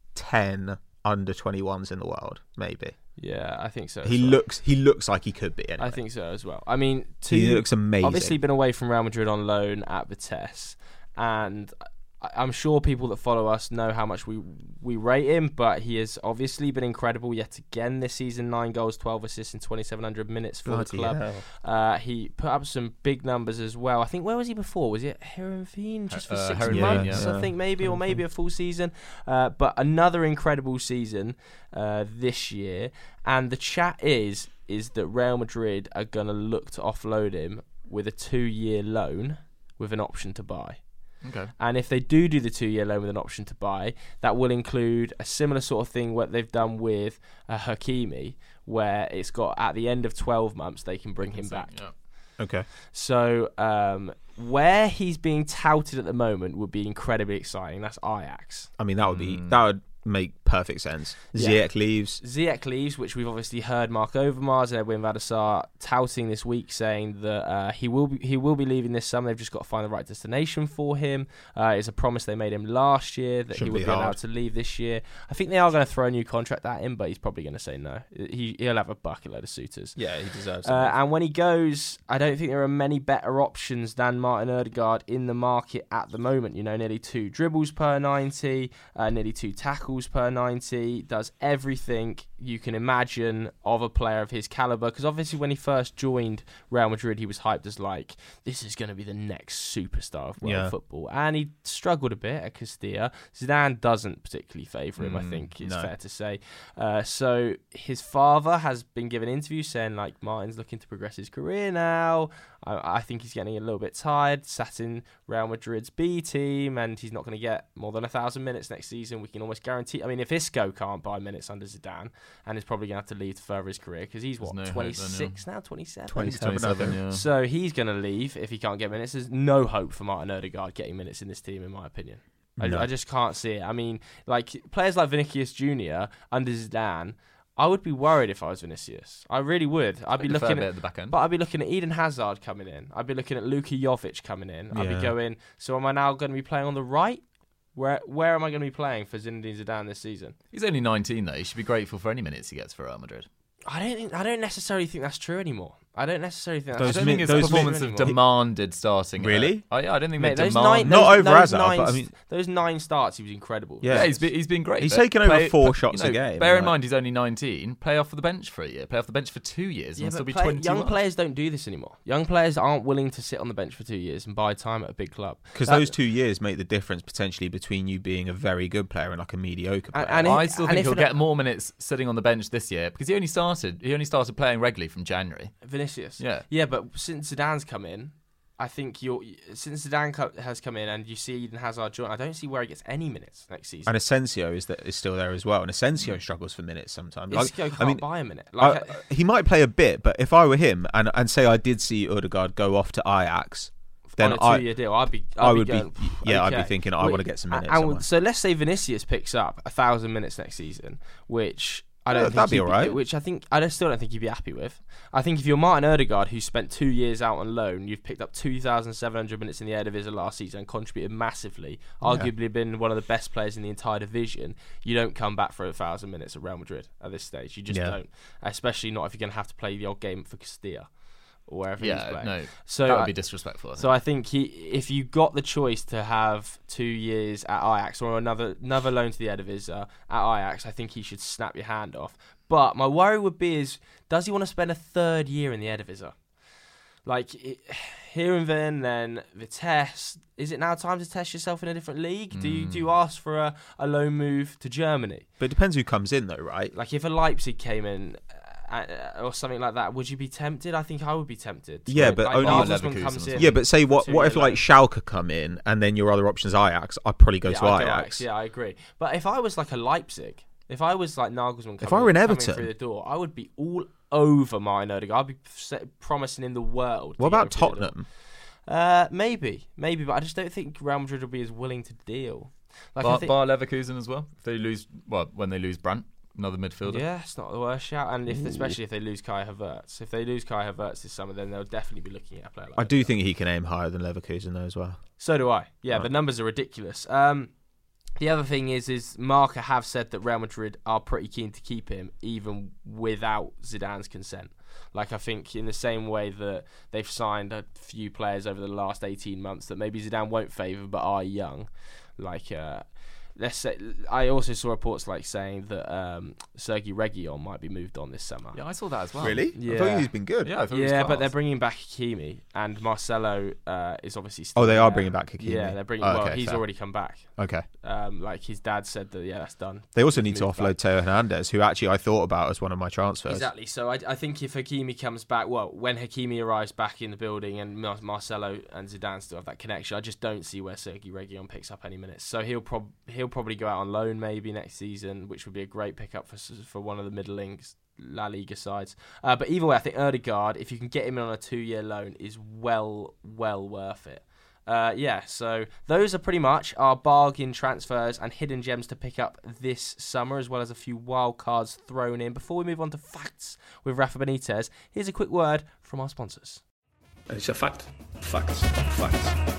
ten under twenty-ones in the world, maybe. Yeah, I think so. as He well. looks he looks like he could be anyway. I think so as well. I mean, two, He looks amazing. obviously been away from Real Madrid on loan at Vitesse, and I- I'm sure people that follow us know how much we we rate him, but he has obviously been incredible yet again this season. Nine goals, twelve assists in twenty-seven hundred minutes for Bloody the club. hell. Uh, he put up some big numbers as well. I think, where was he before? Was it Heerenveen just for Uh, six Heerenveen, months? yeah. I think maybe, or maybe a full season. Uh, but another incredible season uh, this year. And the chat is is that Real Madrid are going to look to offload him with a two-year loan with an option to buy. Okay. And if they do do the two-year loan with an option to buy, that will include a similar sort of thing what they've done with uh, Hakimi, where it's got at the end of twelve months they can bring him back. Yeah. Okay. So um, where he's being touted at the moment would be incredibly exciting. That's Ajax. I mean, that would be Mm. that would make perfect sense. Yeah. Ziyech leaves. Ziyech leaves, which we've obviously heard Mark Overmars and Edwin van der Sar touting this week, saying that uh, he will be, he will be leaving this summer. They've just got to find the right destination for him. Uh, it's a promise they made him last year that Shouldn't he would be be allowed hard. to leave this year. I think they are going to throw a new contract at him, but he's probably going to say no. He, he'll have a bucket load of suitors. Yeah, he deserves Uh, and when he goes, I don't think there are many better options than Martin Odegaard in the market at the moment. You know, nearly two dribbles per ninety, uh, nearly two tackles per ninety, does everything you can imagine of a player of his caliber. Because obviously when he first joined Real Madrid, he was hyped as like, this is going to be the next superstar of world Yeah. football. And he struggled a bit at Castilla. Zidane doesn't particularly favour him, I Mm, think it's no. fair to say. Uh, so his father has been given interviews saying like Martin's looking to progress his career now. I, I think he's getting a little bit tired, sat in Real Madrid's B team, and he's not going to get more than a thousand minutes next season. We can almost guarantee. I mean, if Isco can't buy minutes under Zidane, and is probably going to have to leave to further his career because he's what There's no hope then, twenty-six now, twenty-seven. twenty-seven, twenty-seven, yeah. So he's going to leave if he can't get minutes. There's no hope for Martin Odegaard getting minutes in this team, in my opinion. I, No. I just can't see it. I mean, like players like Vinicius Junior under Zidane, I would be worried if I was Vinicius. I really would. I'd be Played a fair looking bit at, at the back end. but I'd be looking at Eden Hazard coming in. I'd be looking at Luka Jovic coming in. I'd Yeah. be going. So am I now going to be playing on the right? Where where am I going to be playing for Zinedine Zidane this season? He's only nineteen though. He should be grateful for any minutes he gets for Real Madrid. I don't think. I don't necessarily think that's true anymore. I don't necessarily think Those that's I don't mi- think his those performance mi- have anymore. demanded starting. Really? Uh, oh yeah, I don't think Mate, they those demand. nine, Not those, over those Hazard, nine, but I mean- those nine starts, he was incredible. Yeah. Yeah, he's been, he's been great. He's but taken over play- four but, shots you know, a game, Bear in like- mind he's only nineteen. Play off for the bench for a year. Play off the bench for two years. Yeah, and still but be play, twenty-one. young players don't do this anymore. Young players aren't willing to sit on the bench for two years and buy time at a big club. Because That- those two years make the difference potentially between you being a very good player and like a mediocre player. And- and I if- still and think if he'll it- get more minutes sitting on the bench this year because he only started. He only started playing regularly from January. Vinicius. Yeah. Yeah, but since Zidane's come in, I think you're since Zidane co- has come in and you see Eden Hazard join, I don't see where he gets any minutes next season. And Asensio is that is still there as well. And Asensio struggles for minutes sometimes. Like, Isco can't I mean, buy a minute. Like, I- he might play a bit, but if I were him and and say I did see Odegaard go off to Ajax, then on a I two-year deal, I'd be. I'd I be would be going, yeah, I'd okay. be thinking I Wait, want to get some minutes. and- somewhere. so let's say Vinicius picks up a thousand minutes next season, which I don't Yeah, think that'd be he'd alright. Which I think I don't, still don't think you'd be happy with. I think if you're Martin Odegaard, who spent two years out on loan, you've picked up two thousand seven hundred minutes in the Eredivisie last season and contributed massively. Arguably been one of the best players in the entire division. You don't come back for a thousand minutes at Real Madrid at this stage. You just Yeah. don't, especially not if you're going to have to play the odd game for Castilla or wherever he's Yeah, playing. no, So that would I- be disrespectful. I think. so I think he, if you got the choice to have two years at Ajax or another another loan to the Eredivisie at Ajax, I think he should snap your hand off. But my worry would be is, does he want to spend a third year in the Eredivisie? like it, here and then, then Vitesse. Is it now time to test yourself in a different league? Mm. Do you do you ask for a, a loan move to Germany? But it depends who comes in, though, right? Like if a Leipzig came in. Uh, or something like that, would you be tempted? I think I would be tempted. Yeah, but like, only Nagelsmann comes in. Yeah, but say what? What if like Schalke come in and then your other option is Ajax? I'd probably go yeah, to I'd Ajax. Go Ajax. Yeah, I agree. But if I was like a Leipzig, if I was like Nagelsmann, coming, if I were in Everton through the door, I would be all over Martin Odegaard. I'd be set, promising in the world. What about Tottenham? Uh, maybe, maybe, but I just don't think Real Madrid will be as willing to deal. Like Bar, think, Bar Leverkusen as well. If they lose, well, when they lose Brandt. Another midfielder. Yeah, it's not the worst shout. And if, especially if they lose Kai Havertz. If they lose Kai Havertz this summer, then they'll definitely be looking at a player like I do that. think he can aim higher than Leverkusen, though, as well. So do I. Yeah, right. The numbers are ridiculous. Um, the other thing is, is Marca have said that Real Madrid are pretty keen to keep him, even without Zidane's consent. Like, I think in the same way that they've signed a few players over the last eighteen months that maybe Zidane won't favour but are young, like... Uh, Let's say I also saw reports like saying that um, Sergi Reguilon might be moved on this summer. Yeah, I saw that as well. Really? Yeah. I thought he's been good. Yeah, I thought he was yeah, class. but they're bringing back Hakimi and Marcelo uh, is obviously still Oh, they are there. bringing back Hakimi. Yeah, they're bringing. Oh, well, okay, he's fair. already come back. Okay. Um, like his dad said that. Yeah, that's done. They also He's need to moved offload back. Teo Hernandez, who actually I thought about as one of my transfers. Exactly. So I, I think if Hakimi comes back, well, when Hakimi arrives back in the building and Mar- Marcelo and Zidane still have that connection, I just don't see where Sergi Reguilon picks up any minutes. So he'll prob he'll probably go out on loan maybe next season, which would be a great pickup for for one of the middling La Liga sides. Uh, but either way, I think Odegaard, if you can get him on a two-year loan, is well well worth it. Uh, yeah, so those are pretty much our bargain transfers and hidden gems to pick up this summer, as well as a few wild cards thrown in. Before we move on to facts with Rafa Benitez, here's a quick word from our sponsors. It's a fact. Facts. Facts.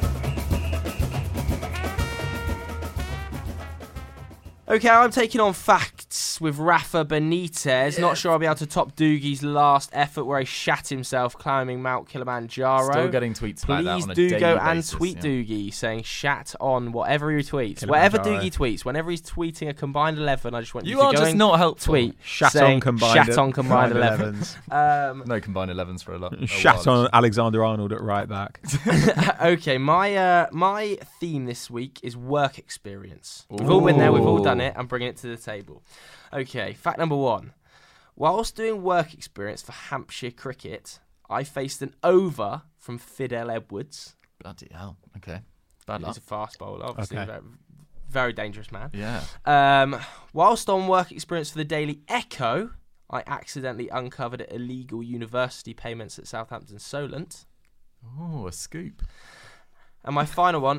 Okay, I'm taking on facts with Rafa Benitez. Not sure I'll be able to top Doogie's last effort where he shat himself climbing Mount Kilimanjaro. Still getting tweets about that Please on a do daily go and basis, tweet yeah. Doogie saying shat on whatever he tweets. Whatever Kilimanjaro. Doogie tweets, whenever he's tweeting a combined eleven, I just want you, You to are go just and not helpful. tweet Shat saying on combined, shat on combined eleven. elevens. Um, No combined elevens for a lot. a Shat while, on Alexander Arnold at right back. okay, my uh, my theme this week is work experience. We've all been there, we've all done it. I'm bringing it to the table. Okay, fact number one. Whilst doing work experience for Hampshire Cricket, I faced an over from Fidel Edwards. Bloody hell. Okay. Bad luck. He's a fast bowler, obviously. Okay. Very, very dangerous man. Yeah. Um, whilst on work experience for the Daily Echo, I accidentally uncovered illegal university payments at Southampton Solent. Oh, a scoop. And my final one,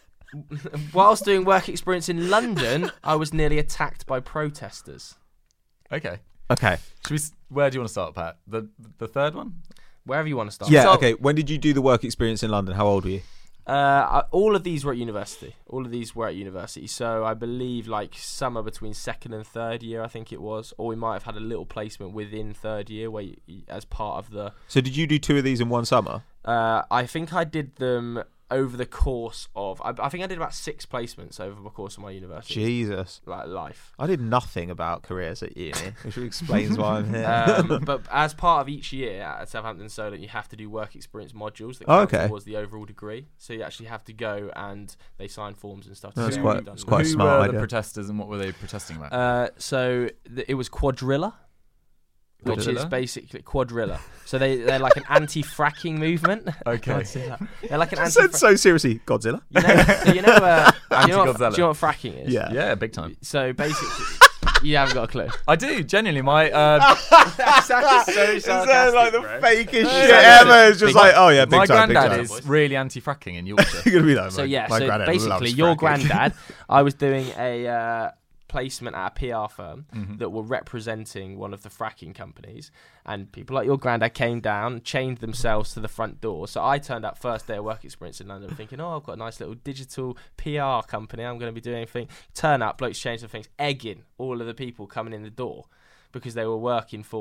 whilst doing work experience in London, I was nearly attacked by protesters. Okay. Okay. Should we? s- Where do you want to start, Pat? The the third one? Wherever you want to start. Yeah, So- okay. When did you do the work experience in London? How old were you? Uh, I- all of these were at university. All of these were at university. So I believe like summer between second and third year, I think it was. Or we might have had a little placement within third year where you, you- as part of the... So did you do two of these in one summer? Uh, I think I did them over the course of... I, I think I did about six placements over the course of my university Jesus. like, life. I did nothing about careers at uni, which explains why I'm here. Um, but as part of each year at Southampton Solent, you have to do work experience modules that Oh, count okay. towards the overall degree. So you actually have to go and they sign forms and stuff. To That's say quite- you've done that's the quite work. Who smart were idea. the protesters and what were they protesting about? Uh, so th- it was Quadrilla, which is Quadrilla? basically Quadrilla. So they they're like an anti-fracking movement. Okay. They're like an I anti. said so seriously, Godzilla. You know, so you know, uh, do, you know what, Anti-Godzilla. do you know what fracking is? Yeah. yeah, big time. So basically, you haven't got a clue. I do genuinely. My uh, so fakest shit Yeah. ever. It's just Big like, oh yeah, big my time, big granddad time. is really anti-fracking in Yorkshire. You're gonna be like, So my- yeah, my so granddad basically, loves your fracking. granddad, I was doing a uh, placement at a P R firm Mhm. that were representing one of the fracking companies, and people like your granddad came down, chained themselves to the front door. So I turned up first day of work experience in London, thinking, oh, I've got a nice little digital P R company. I'm going to be doing anything. Turn up, blokes change the things, egging all of the people coming in the door because they were working for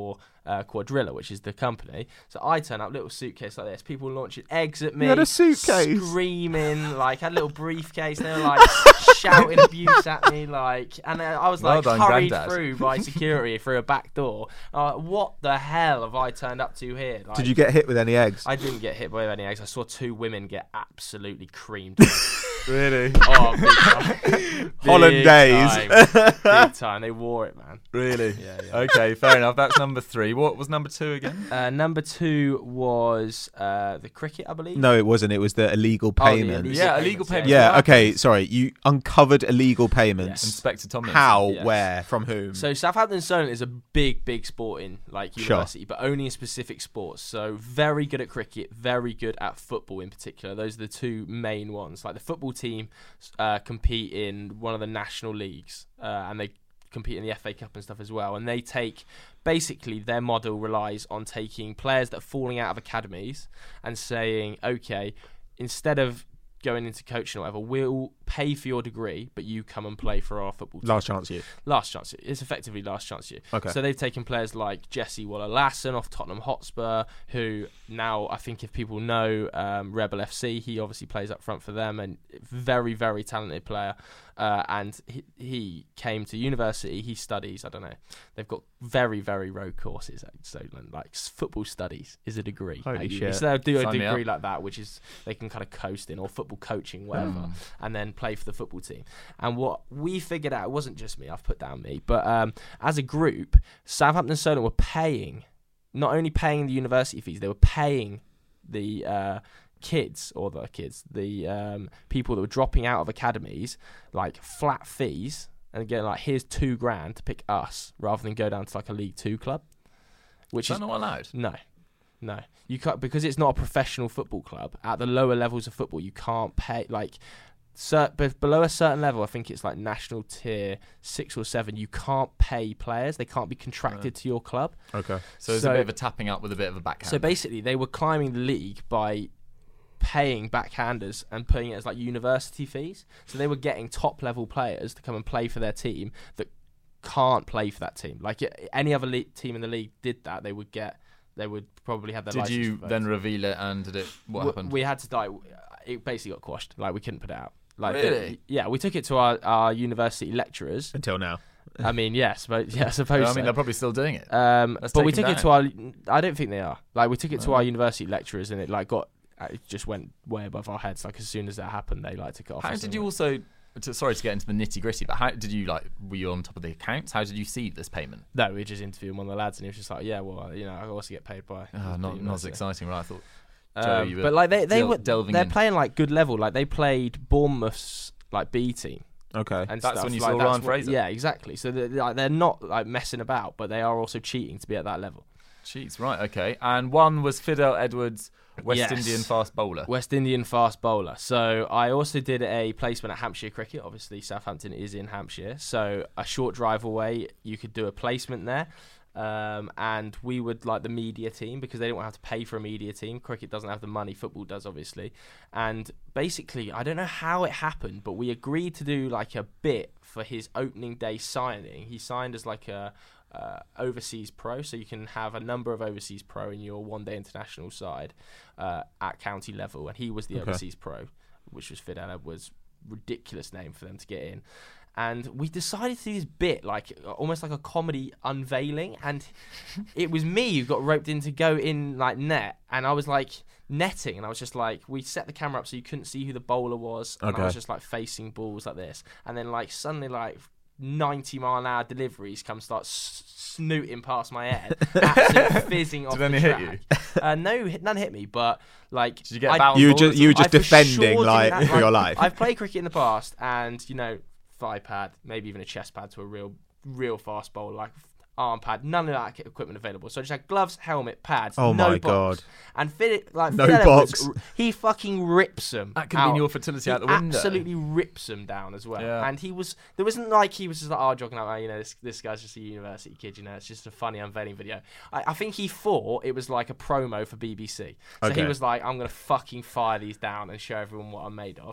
uh, Quadrilla, which is the company. So I turn up, little suitcase like this. People launching eggs at me. You had a suitcase? Screaming. Like, I had a little briefcase. They were like shouting abuse at me. Like, and I was like well done, hurried Grandad. through by security through a back door. Uh, what the hell have I turned up to here? Like, Did you get hit with any eggs? I didn't get hit by any eggs. I saw two women get absolutely creamed. Really? Oh, big time. Hollandaise. Big time. Big time. They wore it, man. Really? Yeah, yeah. Okay, fair enough. That's number three. What was number two again? Uh, number two was uh, the cricket, I believe. No, it wasn't. It was the illegal Oh, the payments. illegal Yeah, illegal payments. Yeah, What okay, happened? sorry. You uncovered illegal payments. Yes. Inspector Tomlinson. How? Yes. Where? From whom? So Southampton Solent is a big, big sporting like Sure. university, but only in specific sports. So very good at cricket, very good at football in particular. Those are the two main ones. Like the football team uh, compete in one of the national leagues, uh, and they compete in the F A Cup and stuff as well. And they take, basically, their model relies on taking players that are falling out of academies and saying, okay, instead of going into coaching or whatever, we'll pay for your degree, but you come and play for our football team. Last chance you. Last chance. It's effectively last chance you. Okay. So they've taken players like Jesse Waller-Lasson off Tottenham Hotspur, who now, I think if people know um, Rebel F C, he obviously plays up front for them, and very, very talented player. Uh, and he, he came to university. He studies, I don't know, they've got very, very rogue courses at Solent. Like s- football studies is a degree. Holy at uni. shit. So they'll do a Sign me degree up. like that, which is they can kind of coast in, or football coaching, whatever, Mm. and then play for the football team. And what we figured out, it wasn't just me, I've put down me, but um, as a group, Southampton Solent were paying, not only paying the university fees, they were paying the uh, kids, or the kids, the um, people that were dropping out of academies, like flat fees, and again, like, here's two grand to pick us, rather than go down to like a League Two club. Which Is is that not allowed? no, no. You can't, because it's not a professional football club. At the lower levels of football, you can't pay, like, cert, but below a certain level, I think it's like national tier six or seven, you can't pay players. They can't be contracted to your club. Okay. So it's So- a bit of a tapping up with a bit of a backhand. So basically, they were climbing the league by paying backhanders and putting it as like university fees. So they were getting top level players to come and play for their team that can't play for that team. Like, any other le- team in the league did that, they would get, they would probably have their Did license you revoked. then reveal it, and did it? What we, happened? We had to like, it basically got quashed. Like, we couldn't put it out. Like, Really? the- yeah, we took it to our, our university lecturers. Until now. I mean, yes, but yeah, I suppose. I mean, so. they're probably still doing it. Um, Let's but take we them took it to our. I don't think they are. Like, we took it to Oh. our university lecturers, and it like got. It just went way above our heads. Like, as soon as that happened, they like took it off. How us did and you went- also? To, sorry to get into the nitty gritty, but how did you like? Were you on top of the accounts? How did you see this payment? No, we just interviewed one of the lads, and he was just like, "Yeah, well, you know, I also get paid by." Oh, the not not as university." exciting, right? I thought. Joe, Um, you were but like they they del- were delving they're in. playing like good level. Like, they played Bournemouth's like B team. Okay. And That's stuff. when you like, saw that's Ryan what- Fraser. Yeah, exactly. So they're, like, they're not like messing about, but they are also cheating to be at that level. Jeez, right, okay. And one was Fidel Edwards, West Yes. Indian fast bowler. West Indian fast bowler. So I also did a placement at Hampshire Cricket. Obviously, Southampton is in Hampshire, so a short drive away, you could do a placement there. Um, and we would, like, the media team, because they don't want to have to pay for a media team. Cricket doesn't have the money, football does, obviously. And basically, I don't know how it happened, but we agreed to do like a bit for his opening day signing. He signed as like a uh, overseas pro, so you can have a number of overseas pro in your one day international side uh, at county level, and he was the Okay. overseas pro, which was Fidel Edwards. Ridiculous name for them to get in. And we decided to do this bit, like almost like a comedy unveiling, and it was me who got roped in to go in like net, and I was like netting, and I was just like, we set the camera up so you couldn't see who the bowler was, and Okay. I was just like facing balls like this, and then like suddenly like ninety mile an hour deliveries come start s- snooting past my head, absolutely fizzing off Did the any hit track. Uh, no, none hit me, but like Did you get I- bounced You were balls just at you were all? just I for sure defending didn't like have- for your life. I've played cricket in the past, and you know, thigh pad, maybe even a chest pad to a real, real fast bowler, like arm pad, none of that equipment available. So I just had gloves, helmet, pads. Oh no my box. God. And fit like No Fidel Edwards, box. r- he fucking rips them. That could have been out. your fertility He out the window. Absolutely rips them down as well. Yeah. And he was, there wasn't like he was just like, oh, joking, like, oh, you know, this this guy's just a university kid, you know, it's just a funny unveiling video. I, I think he thought it was like a promo for B B C. So Okay. he was like, I'm gonna fucking fire these down and show everyone what I'm made of.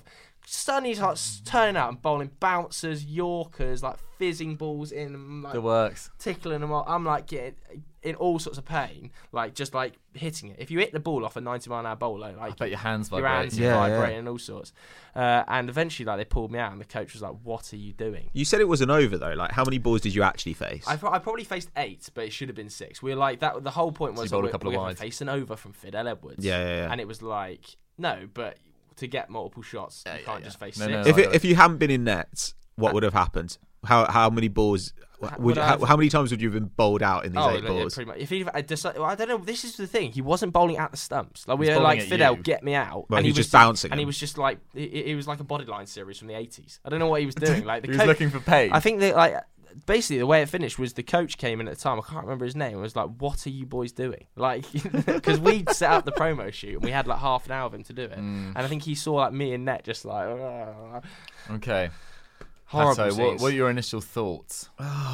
suddenly starts turning out and bowling bouncers, Yorkers, like fizzing balls in, like, The works. tickling them up. I'm like getting in all sorts of pain, like just like hitting it. If you hit the ball off a ninety mile an hour bowler, like I bet your hands your vibrate. hands are Yeah, vibrating yeah. and all sorts. Uh, and eventually, like they pulled me out, and the coach was like, "What are you doing?" You said it was an over though. Like, how many balls did you actually face? I, pro- I probably faced eight, but it should have been six. We were like that. The whole point So was you bowled a that couple we, of we wides. face an over from Fidel Edwards. Yeah, yeah, yeah. And it was like, no, but to get multiple shots, Yeah, you yeah, can't yeah. just face No, six. no, if I it, don't- if you hadn't been in nets, what would have happened? How how many balls? Would, Would I how, have- how many times would you have been bowled out in these Oh, eight yeah, balls? pretty much. If he, I, decided, well, I don't know. This is the thing. He wasn't bowling at the stumps. Like we He's were bowling like at Fidel, you. get me out. Well, and he he was was just bouncing and he him. was just like, it, it was like a bodyline series from the eighties. I don't know what he was doing. Like the He was coach, looking for pain. I think that like basically the way it finished was the coach came in at the time. I can't remember his name. It was like, "What are you boys doing?" Like because we'd set up the promo shoot and we had like half an hour of him to do it. Mm. And I think he saw like me and Net just like "Ah." Okay. horrible. So, what, scenes. what are your initial thoughts?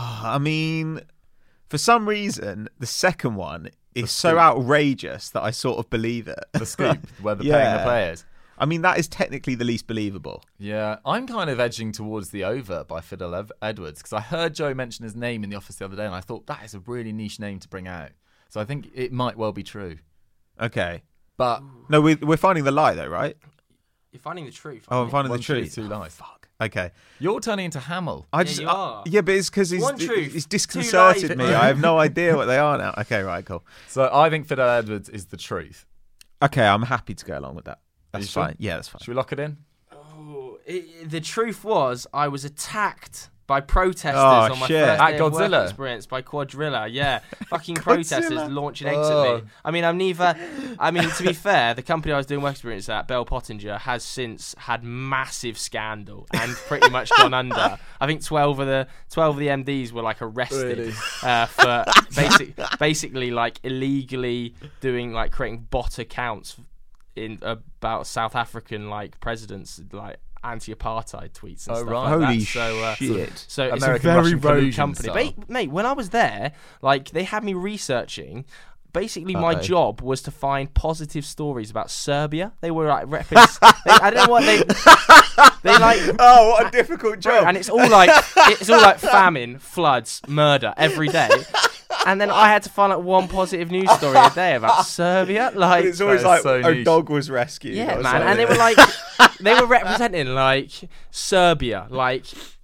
I mean, for some reason, the second one is so scoop. outrageous that I sort of believe it. The scoop, where they're paying Yeah. the players. I mean, that is technically the least believable. Yeah, I'm kind of edging towards the over by Fidel Ev- Edwards because I heard Joe mention his name in the office the other day and I thought that is a really niche name to bring out. So I think it might well be true. Okay. But No, we, we're finding the lie, though, right? You're finding the truth. Oh, I'm aren't you? finding one the truth. truth, two lies. Fuck. Okay. You're turning into Hamill. I Yeah, just, you I- are. yeah, but it's because it's, One truth, it's two disconcerted lies. me. I have no idea what they are now. Okay, right, cool. So I think Fidel Edwards is the truth. Okay, I'm happy to go along with that. Are you That's sure? fine. Yeah, that's fine. Should we lock it in? Oh, it, the truth was, I was attacked by protesters Oh, on my shit. first At day of work Godzilla? experience by Quadrilla. Yeah, fucking protesters Godzilla. launching eggs Oh. at me. I mean, I'm neither. I mean, to be fair, the company I was doing work experience at, Bell Pottinger, has since had massive scandal and pretty much gone under. I think twelve of the twelve of the M Ds were like arrested Really? uh, for basic, basically like illegally doing like creating bot accounts in about South African like presidents like anti-apartheid tweets and Oh, stuff right. like Holy that. So, uh, shit. so it's American a very Russian rogue collusion company. style. But, mate, when I was there, like they had me researching. Basically, my Uh-oh. job was to find positive stories about Serbia. They were like repping. they, I don't know what they. They like. Oh, what a difficult job. And it's all like it's all like famine, floods, murder every day. And then I had to find like one positive news story a day about Serbia. Like it's always That like is so a niche. dog was rescued. yeah, or man. And they something. were like, they were representing like Serbia, like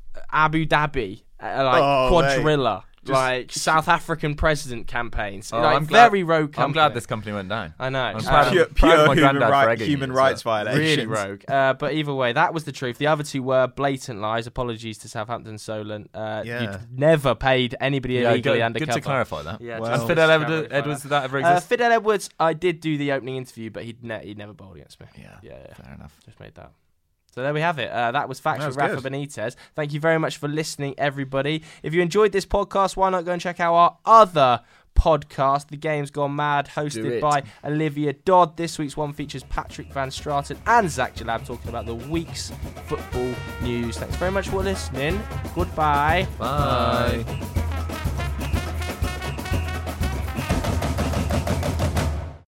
Abu Dhabi, uh, like Oh, Quadrilla, like South African president campaigns. Oh, like I'm glad- very rogue company. I'm glad this company went down. I know. I'm Um, proud, pure, of, proud of pure my human, granddad for right, egging human you, rights so- violations. Really rogue. Uh, but either way, that was the truth. The other two were blatant lies. Apologies to Southampton Solent. Uh, Yeah. You'd never paid anybody Yeah, illegally good, undercover. good to clarify that. Yeah, Well- and just- Fidel just Edwards, clarify Edwards, did that. that ever Uh, exist? Fidel Edwards, I did do the opening interview, but he'd, ne- he'd never bowled against me. yeah, Yeah, yeah. fair enough. Just made that. So there we have it. Uh, that was Facts That with was Rafa good. Benitez. Thank you very much for listening, everybody. If you enjoyed this podcast, why not go and check out our other podcast, The Game's Gone Mad, Do hosted it. by Olivia Dodd. This week's one features Patrick Van Straten and Zach Jalab talking about the week's football news. Thanks very much for listening. Goodbye. Bye.